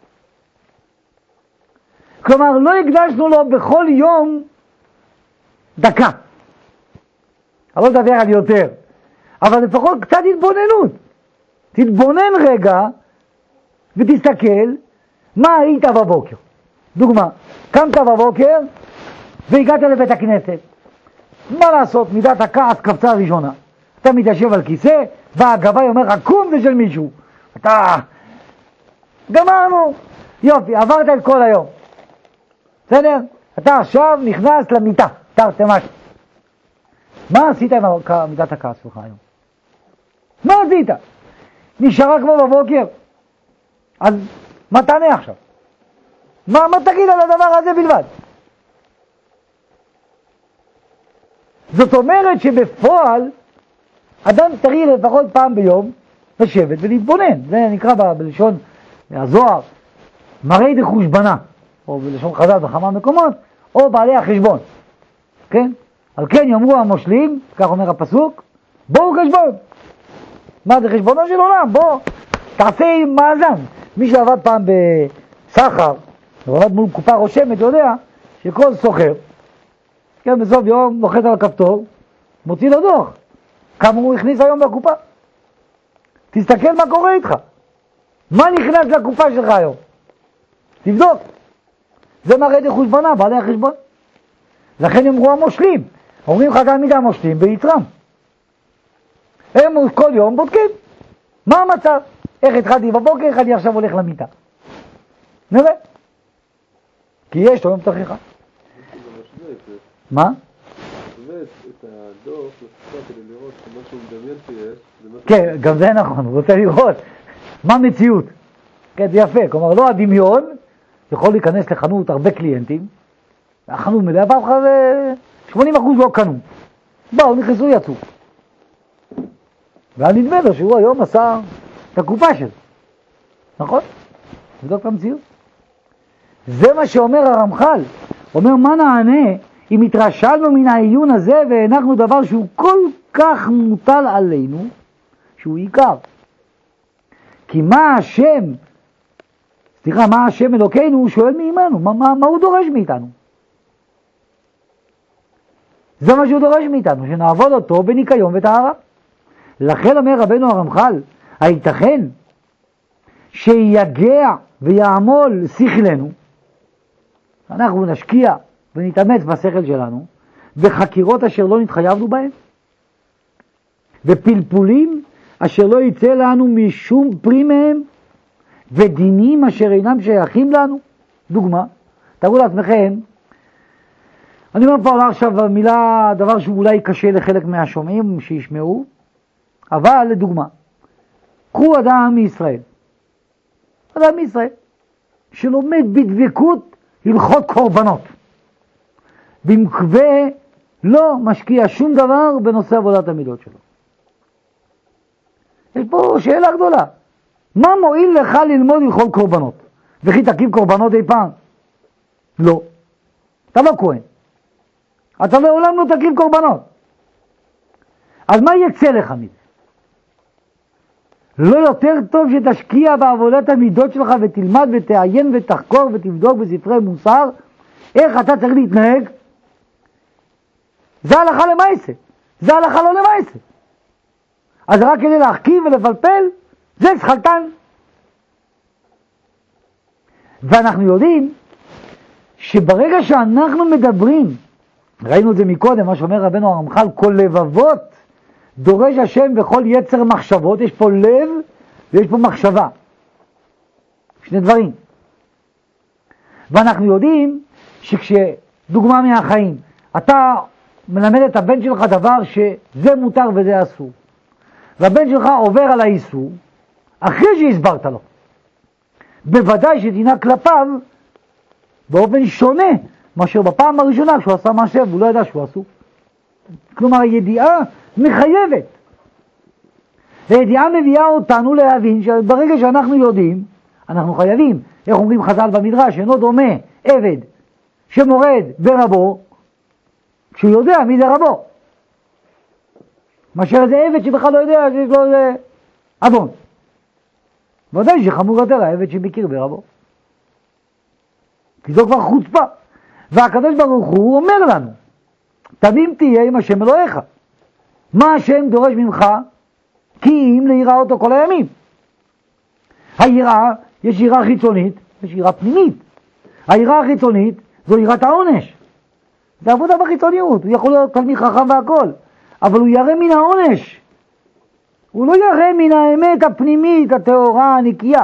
כלומר, לא הקדשנו לו בכל יום דקה. אבל לא לדבר על יותר. אבל לפחות קצת התבוננות. תתבונן רגע ותסתכל מה היית בבוקר. דוגמה, קמת בבוקר והגעת לבית הכנסת. מה לעשות? מידת הכעס קפצה הראשונה. אתה מתיישב על כיסא והגבאי אומר לך, קום, זה של מישהו. אתה... גמרנו. יופי, עברת את כל היום. בסדר? אתה עכשיו נכנס למיטה, תרתי משהו. מה עשית עם מידת הכעס שלך היום? מה עשית? נשארה כמו בבוקר. אז מה תענה עכשיו? מה, מה תגיד על הדבר הזה בלבד? זאת אומרת שבפועל אדם צריך לפחות פעם ביום לשבת ולהתבונן. זה נקרא ב- בלשון הזוהר מראי דחושבנה, או בלשון חז"ל בכמה מקומות, או בעלי החשבון. כן? על כן יאמרו המושלים, כך אומר הפסוק, בואו חשבון. מה זה חשבונו של עולם? בוא, תעשה מאזן. מי שעבד פעם בסחר, ועבד מול קופה רושמת, יודע שכל סוחר, כן, בסוף יום לוחץ על הכפתור, מוציא לו דוח. כמה הוא הכניס היום בקופה? תסתכל מה קורה איתך. מה נכנס לקופה שלך היום? תבדוק. זה מראה דחושבנה, בעלי החשבון. לכן אמרו המושלים. אומרים לך גם מידה המושלים ביתרם. הם כל יום בודקים. מה המצב? איך התחלתי בבוקר, איך אני עכשיו הולך למיטה. נראה. כי יש לו יום תוכיחה. מה? את הדוח לתקופה כדי לראות שמה שהוא מדמיין שיש. כן, גם זה נכון, הוא רוצה לראות מה מציאות. כן, זה יפה, כלומר לא הדמיון, יכול להיכנס לחנות הרבה קליינטים, החנות מלאה ואף אחד שמונים אחוז לא קנו. באו, נכנסו, יצאו. ואז נדמה לו שהוא היום עשה את הקופה שלו. נכון? זה לא המציאות. זה מה שאומר הרמח"ל. אומר, מה נענה אם התרשלנו מן העיון הזה והנחנו דבר שהוא כל כך מוטל עלינו, שהוא עיקר. כי מה השם, סליחה, מה השם אלוקינו, הוא שואל מאימנו, מה, מה, מה הוא דורש מאיתנו? זה מה שהוא דורש מאיתנו, שנעבוד אותו בניקיון וטהרה. לכן אומר רבנו הרמח"ל, הייתכן שיגע ויעמול שכלנו, אנחנו נשקיע ונתאמץ בשכל שלנו, בחקירות אשר לא נתחייבנו בהם, ופלפולים אשר לא יצא לנו משום פרי מהם, ודינים אשר אינם שייכים לנו. דוגמה, תראו לעצמכם, אני אומר פה עכשיו מילה, דבר שאולי קשה לחלק מהשומעים שישמעו, אבל לדוגמה, קחו אדם מישראל, אדם מישראל, שלומד בדבקות הלכות קורבנות, במקווה לא משקיע שום דבר בנושא עבודת המידות שלו. יש פה שאלה גדולה. מה מועיל לך ללמוד הלכות קורבנות? וכי תקים קורבנות אי פעם? לא. אתה לא כהן. אתה לעולם לא תקים קורבנות. אז מה יצא לך מזה? לא יותר טוב שתשקיע בעבודת המידות שלך ותלמד ותעיין ותחקור ותבדוק בספרי מוסר איך אתה צריך להתנהג? זה הלכה למעשה. זה הלכה לא למעשה. אז רק כדי להחכים ולפלפל, זה שכלתן. ואנחנו יודעים שברגע שאנחנו מדברים, ראינו את זה מקודם, מה שאומר רבנו הרמח"ל, כל לבבות דורש השם וכל יצר מחשבות, יש פה לב ויש פה מחשבה. שני דברים. ואנחנו יודעים שכשדוגמה מהחיים, אתה מלמד את הבן שלך דבר שזה מותר וזה אסור, והבן שלך עובר על האיסור, אחרי שהסברת לו, בוודאי שתנהג כלפיו באופן שונה מאשר בפעם הראשונה כשהוא עשה משהו והוא לא ידע שהוא אסור. כלומר, הידיעה מחייבת. הידיעה מביאה אותנו להבין שברגע שאנחנו יודעים, אנחנו חייבים. איך אומרים חז"ל במדרש, אינו דומה עבד שמורד ברבו כשהוא יודע מי זה רבו, מאשר איזה עבד שבכלל לא יודע שיש לו איזה אדון. ודאי שחמור יותר העבד שמכיר ברבו, כי זו כבר חוצפה. והקדוש ברוך הוא אומר לנו, תמים תהיה עם השם אלוהיך. מה השם דורש ממך? כי אם ליראה אותו כל הימים. היראה, יש יראה חיצונית, יש יראה פנימית. היראה החיצונית זו יראת העונש. זה עבודה בחיצוניות, הוא יכול להיות תלמיד חכם והכל, אבל הוא ירא מן העונש. הוא לא ירא מן האמת הפנימית, הטהורה, הנקייה.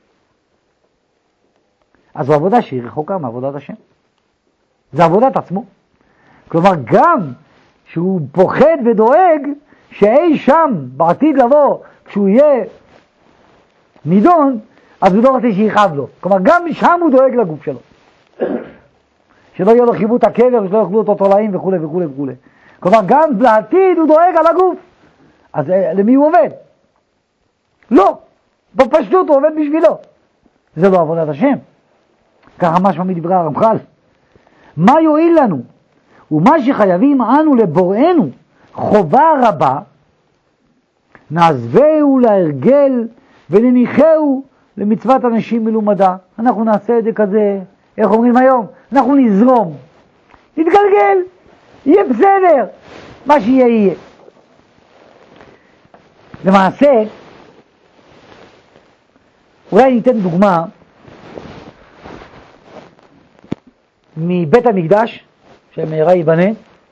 אז זו עבודה שהיא רחוקה מעבודת השם. זה עבודת עצמו. כלומר, גם שהוא פוחד ודואג שאי שם בעתיד לבוא, כשהוא יהיה נידון, אז הוא לא רוצה שיחב לו. כלומר, גם שם הוא דואג לגוף שלו. שלא יהיה לו חיבוט הקבר, ושלא יאכלו אותו תולעים וכו' וכו' וכו'. כלומר, גם לעתיד הוא דואג על הגוף. אז למי הוא עובד? לא. בפשטות הוא עובד בשבילו. זה לא עבודת השם. ככה משהו מדברי הרמח"ל. מה יועיל לנו? ומה שחייבים אנו לבוראנו חובה רבה, נעזבהו להרגל ונניחהו למצוות אנשים מלומדה. אנחנו נעשה את זה כזה, איך אומרים היום? אנחנו נזרום, נתגלגל, יהיה בסדר, מה שיהיה יהיה. למעשה, אולי ניתן דוגמה מבית המקדש, שמהרה ייבנה,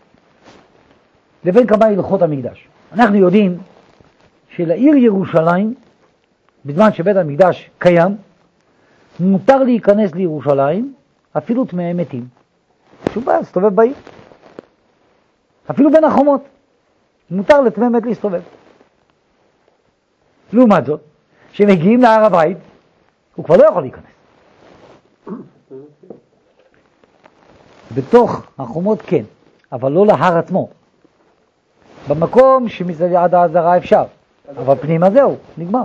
לבין כמה הלכות המקדש. אנחנו יודעים שלעיר ירושלים, בזמן שבית המקדש קיים, מותר להיכנס לירושלים, אפילו טמאי מתים. שהוא בא, להסתובב בעיר. אפילו בין החומות. מותר לטמא מת להסתובב. לעומת זאת, שמגיעים להר הבית, הוא כבר לא יכול להיכנס. בתוך החומות כן, אבל לא להר עצמו. במקום שמסביב עד העזרה אפשר, אבל פנימה זהו, נגמר.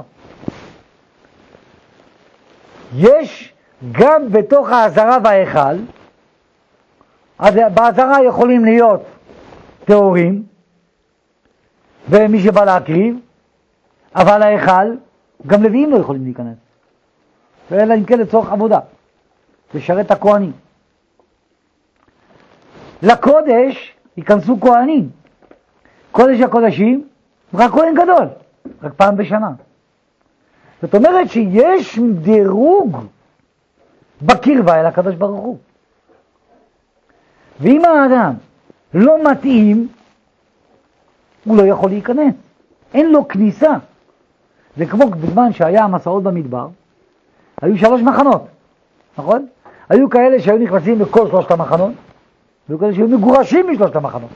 יש גם בתוך העזרה וההיכל, אז בעזרה יכולים להיות תיאורים, ומי שבא להקריב, אבל ההיכל, גם לוויים לא יכולים להיכנס. ואלה אם כן לצורך עבודה, לשרת הכהנים. לקודש ייכנסו כהנים. קודש הקודשים, רק כהן גדול, רק פעם בשנה. זאת אומרת שיש דירוג בקרבה אל הקדוש ברוך הוא. ואם האדם לא מתאים, הוא לא יכול להיכנס. אין לו כניסה. זה כמו בזמן שהיה המסעות במדבר, היו שלוש מחנות, נכון? היו כאלה שהיו נכנסים בכל שלושת המחנות, והיו כאלה שהיו מגורשים משלושת המחנות.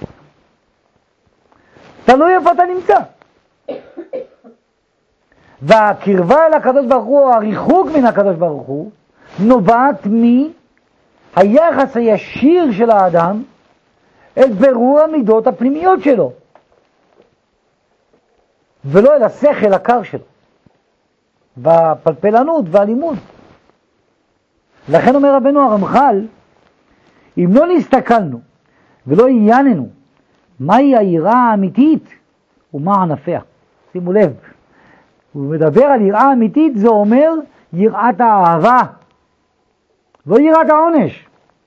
תלוי איפה אתה נמצא. והקרבה אל הקדוש ברוך הוא, או הריחוק מן הקדוש ברוך הוא, נובעת מהיחס הישיר של האדם אל ברור המידות הפנימיות שלו, ולא אל השכל הקר שלו, והפלפלנות והלימוד. לכן אומר רבנו הרמח"ל, אם לא נסתכלנו ולא עייננו מהי היראה האמיתית ומה ענפיה. שימו לב, הוא מדבר על יראה אמיתית, זה אומר יראת האהבה, לא יראת העונש.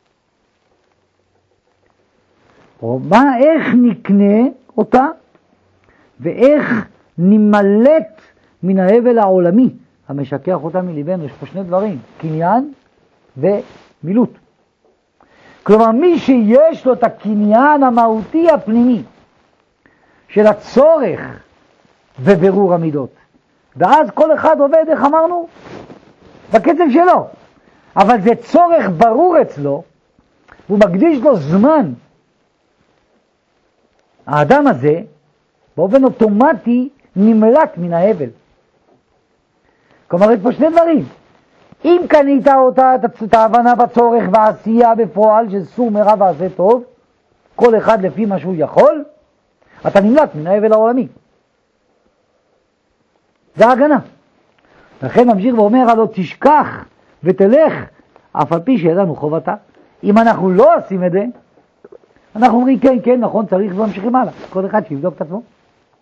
או מה, איך נקנה אותה ואיך נמלט מן ההבל העולמי המשכח אותה מליבנו. יש פה שני דברים, קניין ומילוט. כלומר, מי שיש לו את הקניין המהותי הפנימי של הצורך בבירור המידות, ואז כל אחד עובד, איך אמרנו? בקצב שלו. אבל זה צורך ברור אצלו, הוא מקדיש לו זמן. האדם הזה, באופן אוטומטי, נמלט מן ההבל. כלומר, יש פה שני דברים. אם קנית אותה, את ההבנה בצורך והעשייה בפועל, של סור מרע ועשה טוב, כל אחד לפי מה שהוא יכול, אתה נמלט מן ההבל העולמי. זה ההגנה. לכן ממשיך ואומר, הלא תשכח ותלך, אף על פי שידענו חובתה. אם אנחנו לא עושים את זה, אנחנו אומרים כן, כן, נכון, צריך וממשיכים הלאה. כל אחד שיבדוק את עצמו.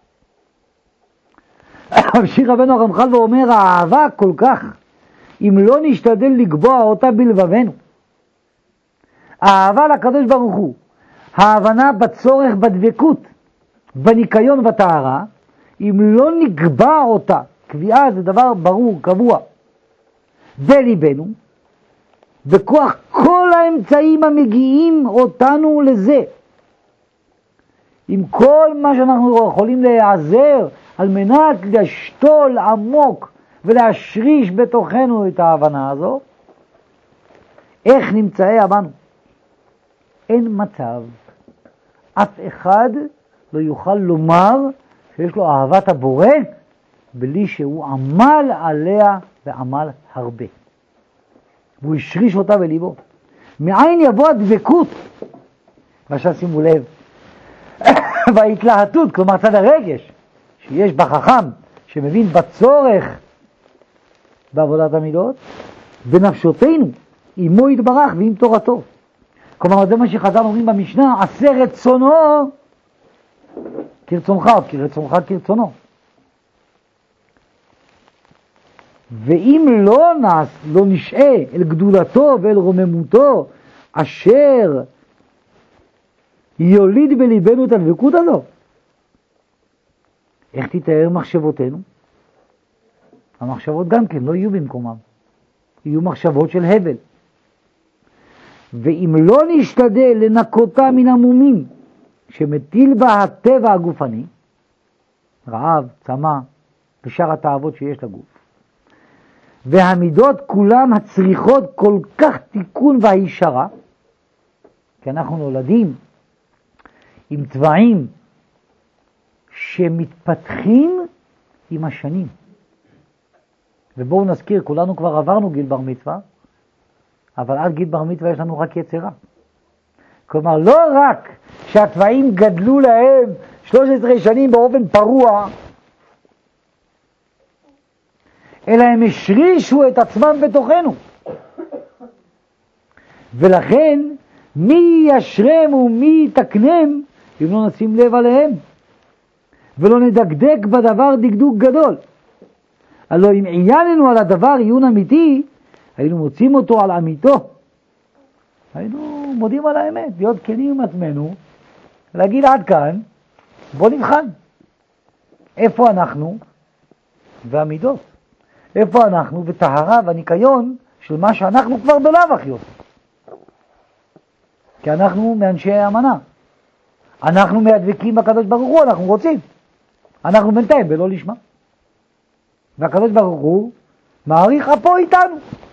ממשיך רבנו הרמח"ל ואומר, האהבה כל כך, אם לא נשתדל לקבוע אותה בלבבנו. האהבה לקדוש ברוך הוא, ההבנה בצורך בדבקות, בניקיון וטהרה, אם לא נקבע אותה, קביעה זה דבר ברור, קבוע, בליבנו, בכוח כל האמצעים המגיעים אותנו לזה, עם כל מה שאנחנו יכולים להיעזר על מנת לשתול עמוק ולהשריש בתוכנו את ההבנה הזו, איך נמצאיה בנו. אין מצב, אף אחד לא יוכל לומר שיש לו אהבת הבורא בלי שהוא עמל עליה ועמל הרבה. והוא השריש אותה בליבו. מאין יבוא הדבקות? ועכשיו שימו לב, וההתלהטות, כלומר צד הרגש, שיש בחכם, שמבין בצורך בעבודת המידות, בנפשותנו, עמו יתברך ועם תורתו. כלומר, זה מה שחז"ל אומרים במשנה, עשה רצונו כרצונך, כי רצונך כרצונו. ואם לא נס, לא נשעה אל גדולתו ואל רוממותו, אשר יוליד בליבנו את הדבקות הזו, איך תתאר מחשבותינו? המחשבות גם כן לא יהיו במקומם, יהיו מחשבות של הבל. ואם לא נשתדל לנקותה מן המומים שמטיל בה הטבע הגופני, רעב, צמא ושאר התאוות שיש לגוף, והמידות כולם הצריכות כל כך תיקון והישרה, כי אנחנו נולדים עם צבעים שמתפתחים עם השנים. ובואו נזכיר, כולנו כבר עברנו גיל בר מצווה, אבל עד גיל בר מצווה יש לנו רק יצרה. כלומר, לא רק שהצבעים גדלו להם שלוש עשרה שנים באופן פרוע, אלא הם השרישו את עצמם בתוכנו. ולכן, מי ישרם ומי יתקנם אם לא נשים לב עליהם, ולא נדקדק בדבר דקדוק גדול. הלוא אם עייננו על הדבר עיון אמיתי, היינו מוצאים אותו על אמיתו. היינו מודים על האמת, להיות כנים עם עצמנו, להגיד עד כאן, בוא נבחן. איפה אנחנו והמידות? איפה אנחנו וטהרה והניקיון של מה שאנחנו כבר בלאו הכי עושים? כי אנחנו מאנשי האמנה. אנחנו מהדבקים בקדוש ברוך הוא, אנחנו רוצים. אנחנו בינתיים בלא לשמה. והקדוש ברוך הוא מעריך אפו איתנו.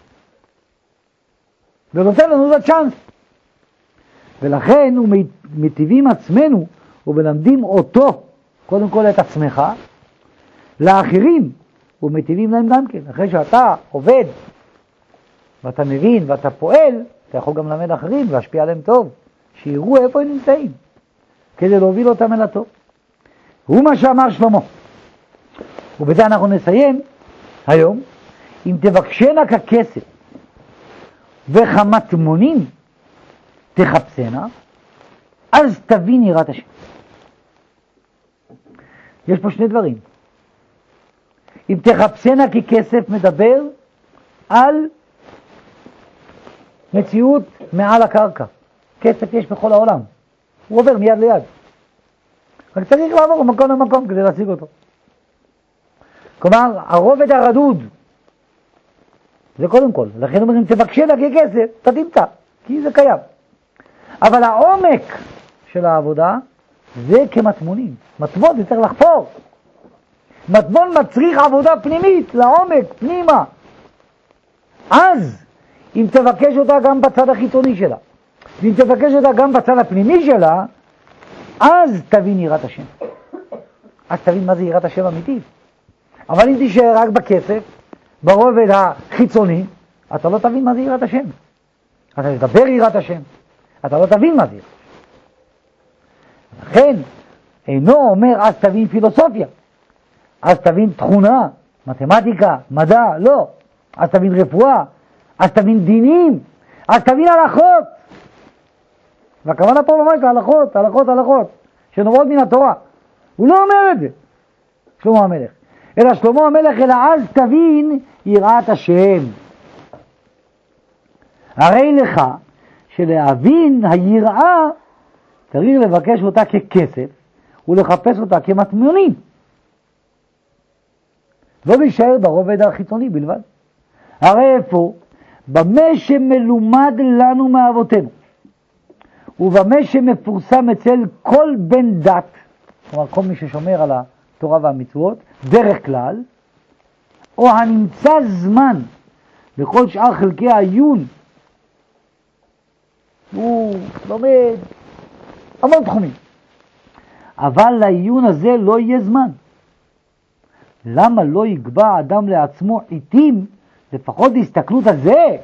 ונותן לנו את הצ'אנס. ולכן הוא מטיבים עצמנו ומלמדים אותו, קודם כל את עצמך, לאחרים, ומטיבים להם גם כן. אחרי שאתה עובד, ואתה מבין ואתה פועל, אתה יכול גם ללמד אחרים ולהשפיע עליהם טוב, שיראו איפה הם נמצאים, כדי להוביל אותם אל הטוב. הוא מה שאמר שלמה. ובזה אנחנו נסיים היום. אם תבקשנה ככסף וכמטמונים תחפשנה, אז תבין יראת השם. יש פה שני דברים. אם תחפשנה ככסף מדבר על מציאות מעל הקרקע. כסף יש בכל העולם. הוא עובר מיד ליד. רק צריך לעבור ממקום למקום כדי להשיג אותו. כלומר, הרובד הרדוד, זה קודם כל. לכן אומרים, תבקשנה ככסף, אתה תמצא, כי זה קיים. אבל העומק של העבודה זה כמטמונים. מטמון זה צריך לחפור. מטמון מצריך עבודה פנימית, לעומק, פנימה. אז, אם תבקש אותה גם בצד החיצוני שלה, ואם תבקש אותה גם בצד הפנימי שלה, אז תבין יראת השם. אז תבין מה זה יראת השם אמיתית. אבל אם תישאר רק בכסף, ברובד החיצוני, אתה לא תבין מה זה יראת השם. אתה תדבר יראת השם, אתה לא תבין מה זה יראת השם. לכן, אינו אומר אז תבין פילוסופיה, אז תבין תכונה, מתמטיקה, מדע, לא. אז תבין רפואה, אז תבין דינים, אז תבין הלכות. והכוונה פה ממש להלכות, הלכות, הלכות, שנובעות מן התורה. הוא לא אומר את זה, שלמה המלך. אלא שלמה המלך, אלא אז תבין יראת השם. הרי לך שלהבין היראה צריך לבקש אותה ככסף, ולחפש אותה כמטמונים, לא להישאר ברובד החיצוני בלבד. הרי איפה? במה שמלומד לנו מאבותינו, ובמה שמפורסם אצל כל בן דת, כלומר כל מי ששומר על התורה והמצוות, דרך כלל, או הנמצא זמן בכל שאר חלקי העיון, הוא לומד המון תחומים, אבל לעיון הזה לא יהיה זמן. למה לא יקבע אדם לעצמו עיתים, לפחות להסתכלות על זה,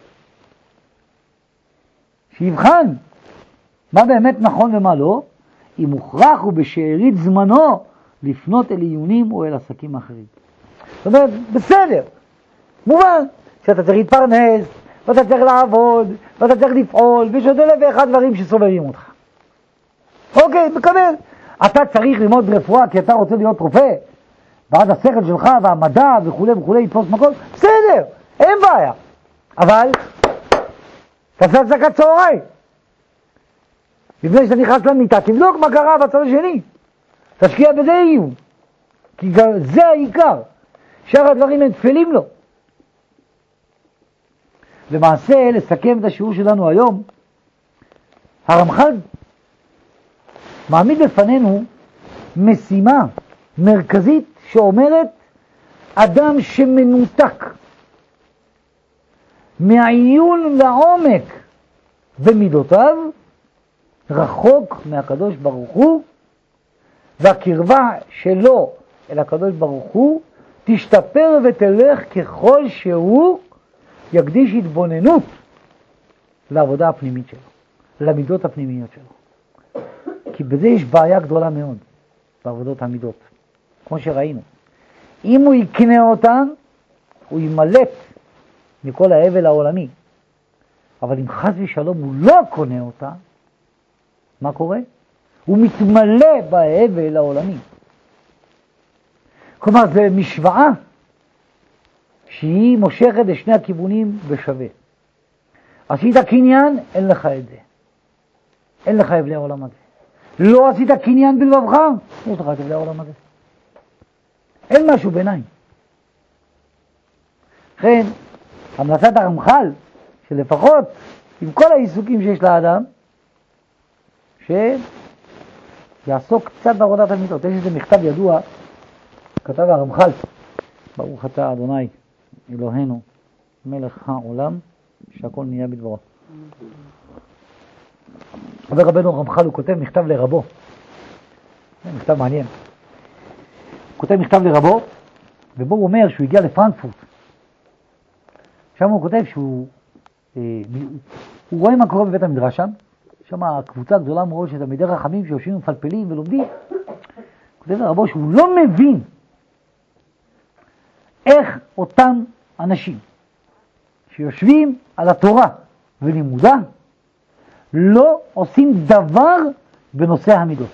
שיבחן מה באמת נכון ומה לא, אם מוכרח ובשארית זמנו לפנות אל עיונים או אל עסקים אחרים. זאת אומרת, בסדר, מובן שאתה צריך להתפרנס, ואתה צריך לעבוד, ואתה צריך לפעול, ויש עוד אלף ואחד דברים שסובבים אותך. אוקיי, מקבל. אתה צריך ללמוד רפואה כי אתה רוצה להיות רופא, ועד השכל שלך והמדע וכו' וכו' יתפוס מקום, בסדר, אין בעיה. אבל תעשה הפסקת צהריים. לפני שאתה נכנס למיטה, תבדוק מה קרה בצד השני. תשקיע בזה עיון. כי זה העיקר. שאר הדברים הם תפלים לו. למעשה, לסכם את השיעור שלנו היום, הרמח"ל מעמיד לפנינו משימה מרכזית שאומרת אדם שמנותק מהעיון לעומק במידותיו, רחוק מהקדוש ברוך הוא, והקרבה שלו אל הקדוש ברוך הוא תשתפר ותלך ככל שהוא יקדיש התבוננות לעבודה הפנימית שלו, למידות הפנימיות שלו. כי בזה יש בעיה גדולה מאוד, בעבודות המידות. כמו שראינו, אם הוא יקנה אותן, הוא ימלט מכל האבל העולמי. אבל אם חס ושלום הוא לא קונה אותה, מה קורה? הוא מתמלא באבל העולמי. כלומר, זה משוואה שהיא מושכת לשני הכיוונים בשווה. עשית קניין, אין לך את זה. אין לך אבלי העולם הזה. לא עשית קניין בלבבך, יש לך את אבלי העולם הזה. אין משהו ביניים. לכן, המלצת הרמח"ל, שלפחות עם כל העיסוקים שיש לאדם, שיעסוק קצת בעבודת המידות. יש איזה מכתב ידוע, כתב הרמח"ל, ברוך אתה אדוני אלוהינו מלך העולם שהכל נהיה בדברו. אומר רבנו הרמח"ל, הוא כותב מכתב לרבו, זה מכתב מעניין. הוא כותב מכתב לרבו, ובו הוא אומר שהוא הגיע לפרנקפורט. שם הוא כותב שהוא אה, הוא רואה מה קורה בבית המדרש שם, שם קבוצה גדולה מאוד של תלמידי חכמים שיושבים ומפלפלים ולומדים. הוא כותב לרבו שהוא לא מבין איך אותם אנשים שיושבים על התורה ולימודה לא עושים דבר בנושא המידות.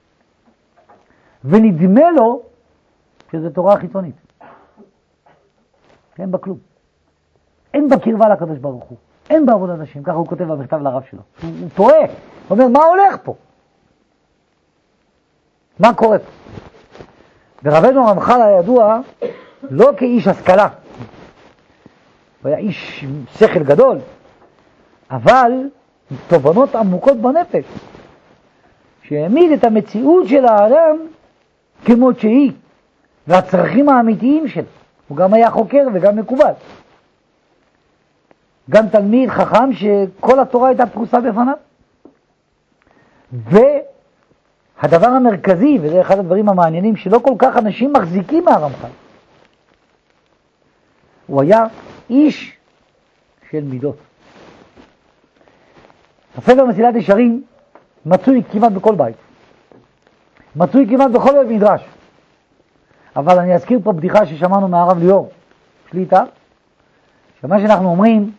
ונדמה לו שזה תורה חיצונית. אין בה כלום. אין בה קרבה לקדוש ברוך הוא. אין בה עבודת השם. ככה הוא כותב במכתב לרב שלו. הוא, הוא טועה. הוא אומר, מה הולך פה? מה קורה פה? ורבנו הרמח"ל הידוע לא כאיש השכלה. הוא היה איש שכל גדול, אבל תובנות עמוקות בנפש, שהעמיד את המציאות של האדם כמות שהיא, והצרכים האמיתיים שלו. הוא גם היה חוקר וגם מקובל. גם תלמיד חכם שכל התורה הייתה פרוסה בפניו. והדבר המרכזי, וזה אחד הדברים המעניינים, שלא כל כך אנשים מחזיקים מהרמח"ל, הוא היה איש של מידות. הספר מסילת ישרים מצוי כמעט בכל בית. מצוי כמעט בכל בית מדרש. אבל אני אזכיר פה בדיחה ששמענו מהרב ליאור שליטה, שמה שאנחנו אומרים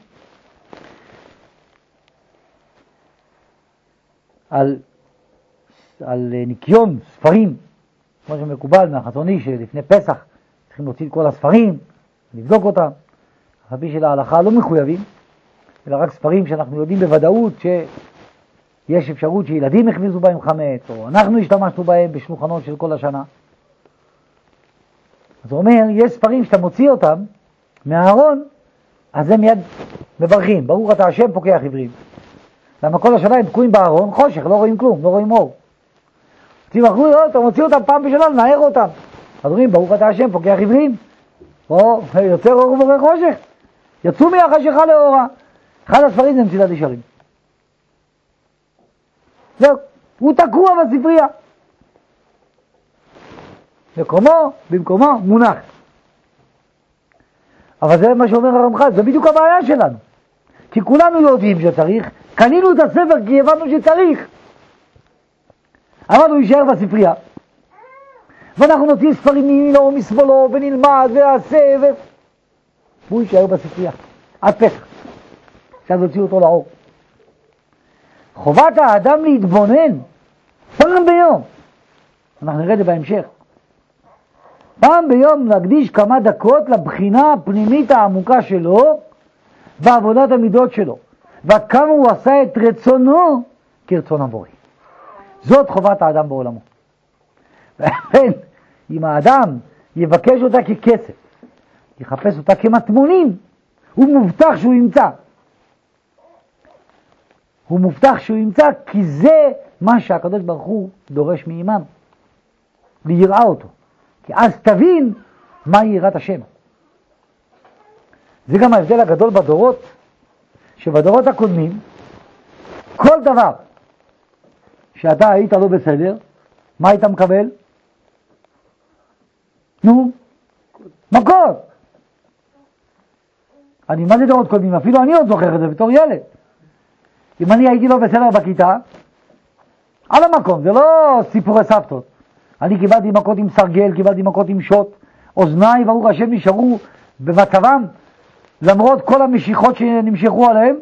על, על ניקיון ספרים, כמו שמקובל מהחזוני שלפני פסח צריכים להוציא את כל הספרים, לבדוק אותם. החפי של ההלכה לא מחויבים, אלא רק ספרים שאנחנו יודעים בוודאות יש אפשרות שילדים הכניסו בהם חמץ, או אנחנו השתמשנו בהם בשלוחנות של כל השנה. אז הוא אומר, יש ספרים שאתה מוציא אותם מהארון, אז הם מיד מברכים, ברוך אתה השם פוקח עברים. למה כל השנה הם תקועים בארון, חושך, לא רואים כלום, לא רואים אור. אתה מוציא אותם פעם בשנה, לנער אותם. אז אומרים, ברוך אתה השם פוקח עברים. או, יוצר אור ובורא חושך. יצאו מהחשיכה לאורה. אחד הספרים זה מצילת ישרים. זהו, הוא תקוע בספרייה. במקומו, במקומו, מונח. אבל זה מה שאומר הרמח"ל, זה בדיוק הבעיה שלנו. כי כולנו יודעים שצריך, קנינו את הספר כי הבנו שצריך. אמרנו יישאר בספרייה. ואנחנו נוציא ספרים מימינו ומשמאלו ונלמד ועשה ו... והוא יישאר בספרייה. עד פסח. עכשיו הוציאו אותו לאור. חובת האדם להתבונן פעם ביום. אנחנו נראה את זה בהמשך. פעם ביום להקדיש כמה דקות לבחינה הפנימית העמוקה שלו בעבודת המידות שלו. וכמה הוא עשה את רצונו כרצון הבורא. זאת חובת האדם בעולמו. ולכן, אם האדם יבקש אותה ככסף, יחפש אותה כמטמונים, הוא מובטח שהוא ימצא. הוא מובטח שהוא ימצא כי זה מה שהקדוש ברוך הוא דורש מאימם. ויראה אותו. כי אז תבין מה יראת השם. זה גם ההבדל הגדול בדורות, שבדורות הקודמים, כל דבר שאתה היית לא בסדר, מה היית מקבל? נו, מכות. אני, מה זה דורות קודמים? אפילו אני עוד זוכר את זה בתור ילד. אם אני הייתי לא בסדר בכיתה, על המקום, זה לא סיפורי סבתות. אני קיבלתי מכות עם סרגל, קיבלתי מכות עם שוט, אוזניי, ברוך השם, נשארו במצבם, למרות כל המשיכות שנמשכו עליהם.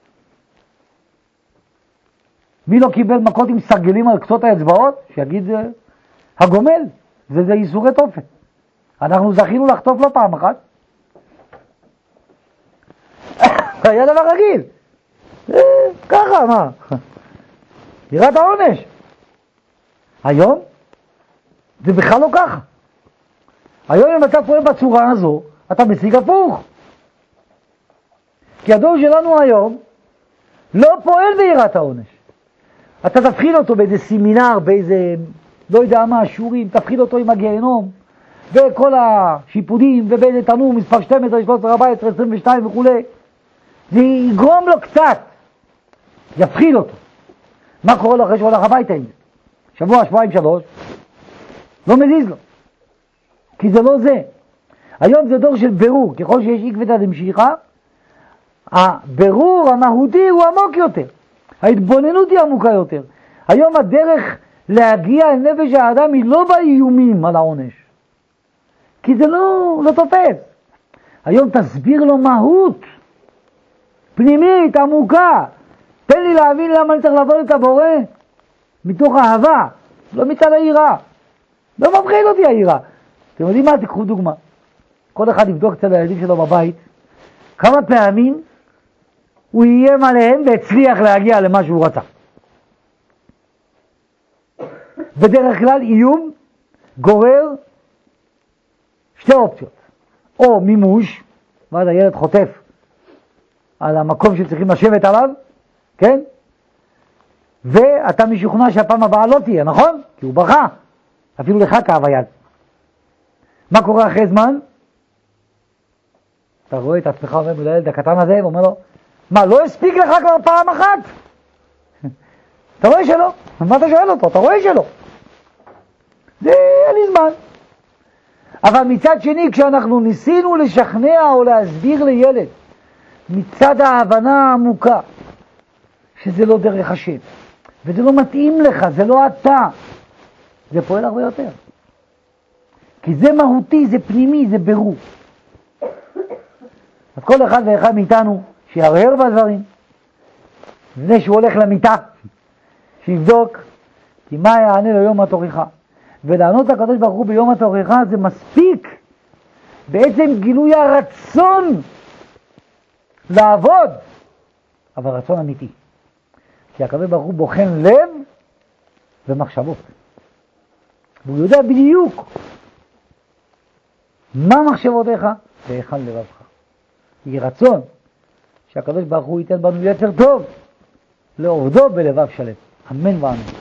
מי לא קיבל מכות עם סרגלים על קצות האצבעות? שיגיד הגומל, זה זה ייסורי תופת. אנחנו זכינו לחטוף לו פעם אחת. היה דבר רגיל. ככה, מה? יראת העונש. היום זה בכלל לא ככה. היום אם אתה פועל בצורה הזו, אתה משיג הפוך. כי הדור שלנו היום לא פועל ביראת העונש. אתה תפחיד אותו באיזה סמינר, באיזה, לא יודע מה, שיעורים, תפחיד אותו עם הגיהנום, וכל השיפודים, ובאיזה תנור, מספר שתים עשרה, שלוש עשרה, ארבע עשרה, עשרים ושתיים וכו'. זה יגרום לו קצת, יפחיד אותו. מה קורה לו אחרי שהוא הולך הביתה עם זה? שבוע, שבועיים, שלוש, לא מזיז לו. כי זה לא זה. היום זה דור של ברור, ככל שיש עקבתא דמשיחא, הברור המהותי הוא עמוק יותר. ההתבוננות היא עמוקה יותר. היום הדרך להגיע אל נפש האדם היא לא באיומים על העונש. כי זה לא, לא תופס. היום תסביר לו מהות פנימית, עמוקה. תן לי להבין למה אני צריך לעבוד את הבורא. מתוך אהבה, לא מצד העירה. לא מבחיל אותי העירה. אתם יודעים מה? תקחו דוגמה. כל אחד יבדוק אצל הילדים שלו בבית. כמה פעמים הוא איים עליהם והצליח להגיע למה שהוא רצה. בדרך כלל איום גורר שתי אופציות. או מימוש, ואז הילד חוטף על המקום שצריכים לשבת עליו, כן? ואתה משוכנע שהפעם הבאה לא תהיה, נכון? כי הוא בכה, אפילו לך כאב היד. מה קורה אחרי זמן? אתה רואה את עצמך אומר לילד הקטן הזה ואומר לו, מה, לא הספיק לך כבר פעם אחת? אתה רואה שלא? מה אתה שואל אותו? אתה רואה שלא? זה אין לי זמן. אבל מצד שני, כשאנחנו ניסינו לשכנע או להסביר לילד, מצד ההבנה העמוקה, שזה לא דרך השם, וזה לא מתאים לך, זה לא אתה, זה פועל הרבה יותר. כי זה מהותי, זה פנימי, זה ברור. אז כל אחד ואחד מאיתנו שירהר בדברים, לפני שהוא הולך למיטה, שיבדוק, כי מה יענה לו יום התוכחה. ולענות הקדוש ברוך הוא ביום התוכחה זה מספיק, בעצם גילוי הרצון לעבוד, אבל רצון אמיתי. כי הקדוש ברוך הוא בוחן לב ומחשבות. והוא יודע בדיוק מה מחשבותיך והיכן לבבך. יהי רצון שהקדוש ברוך הוא ייתן בנו יצר טוב לעובדו בלבב שלם. אמן ואמן.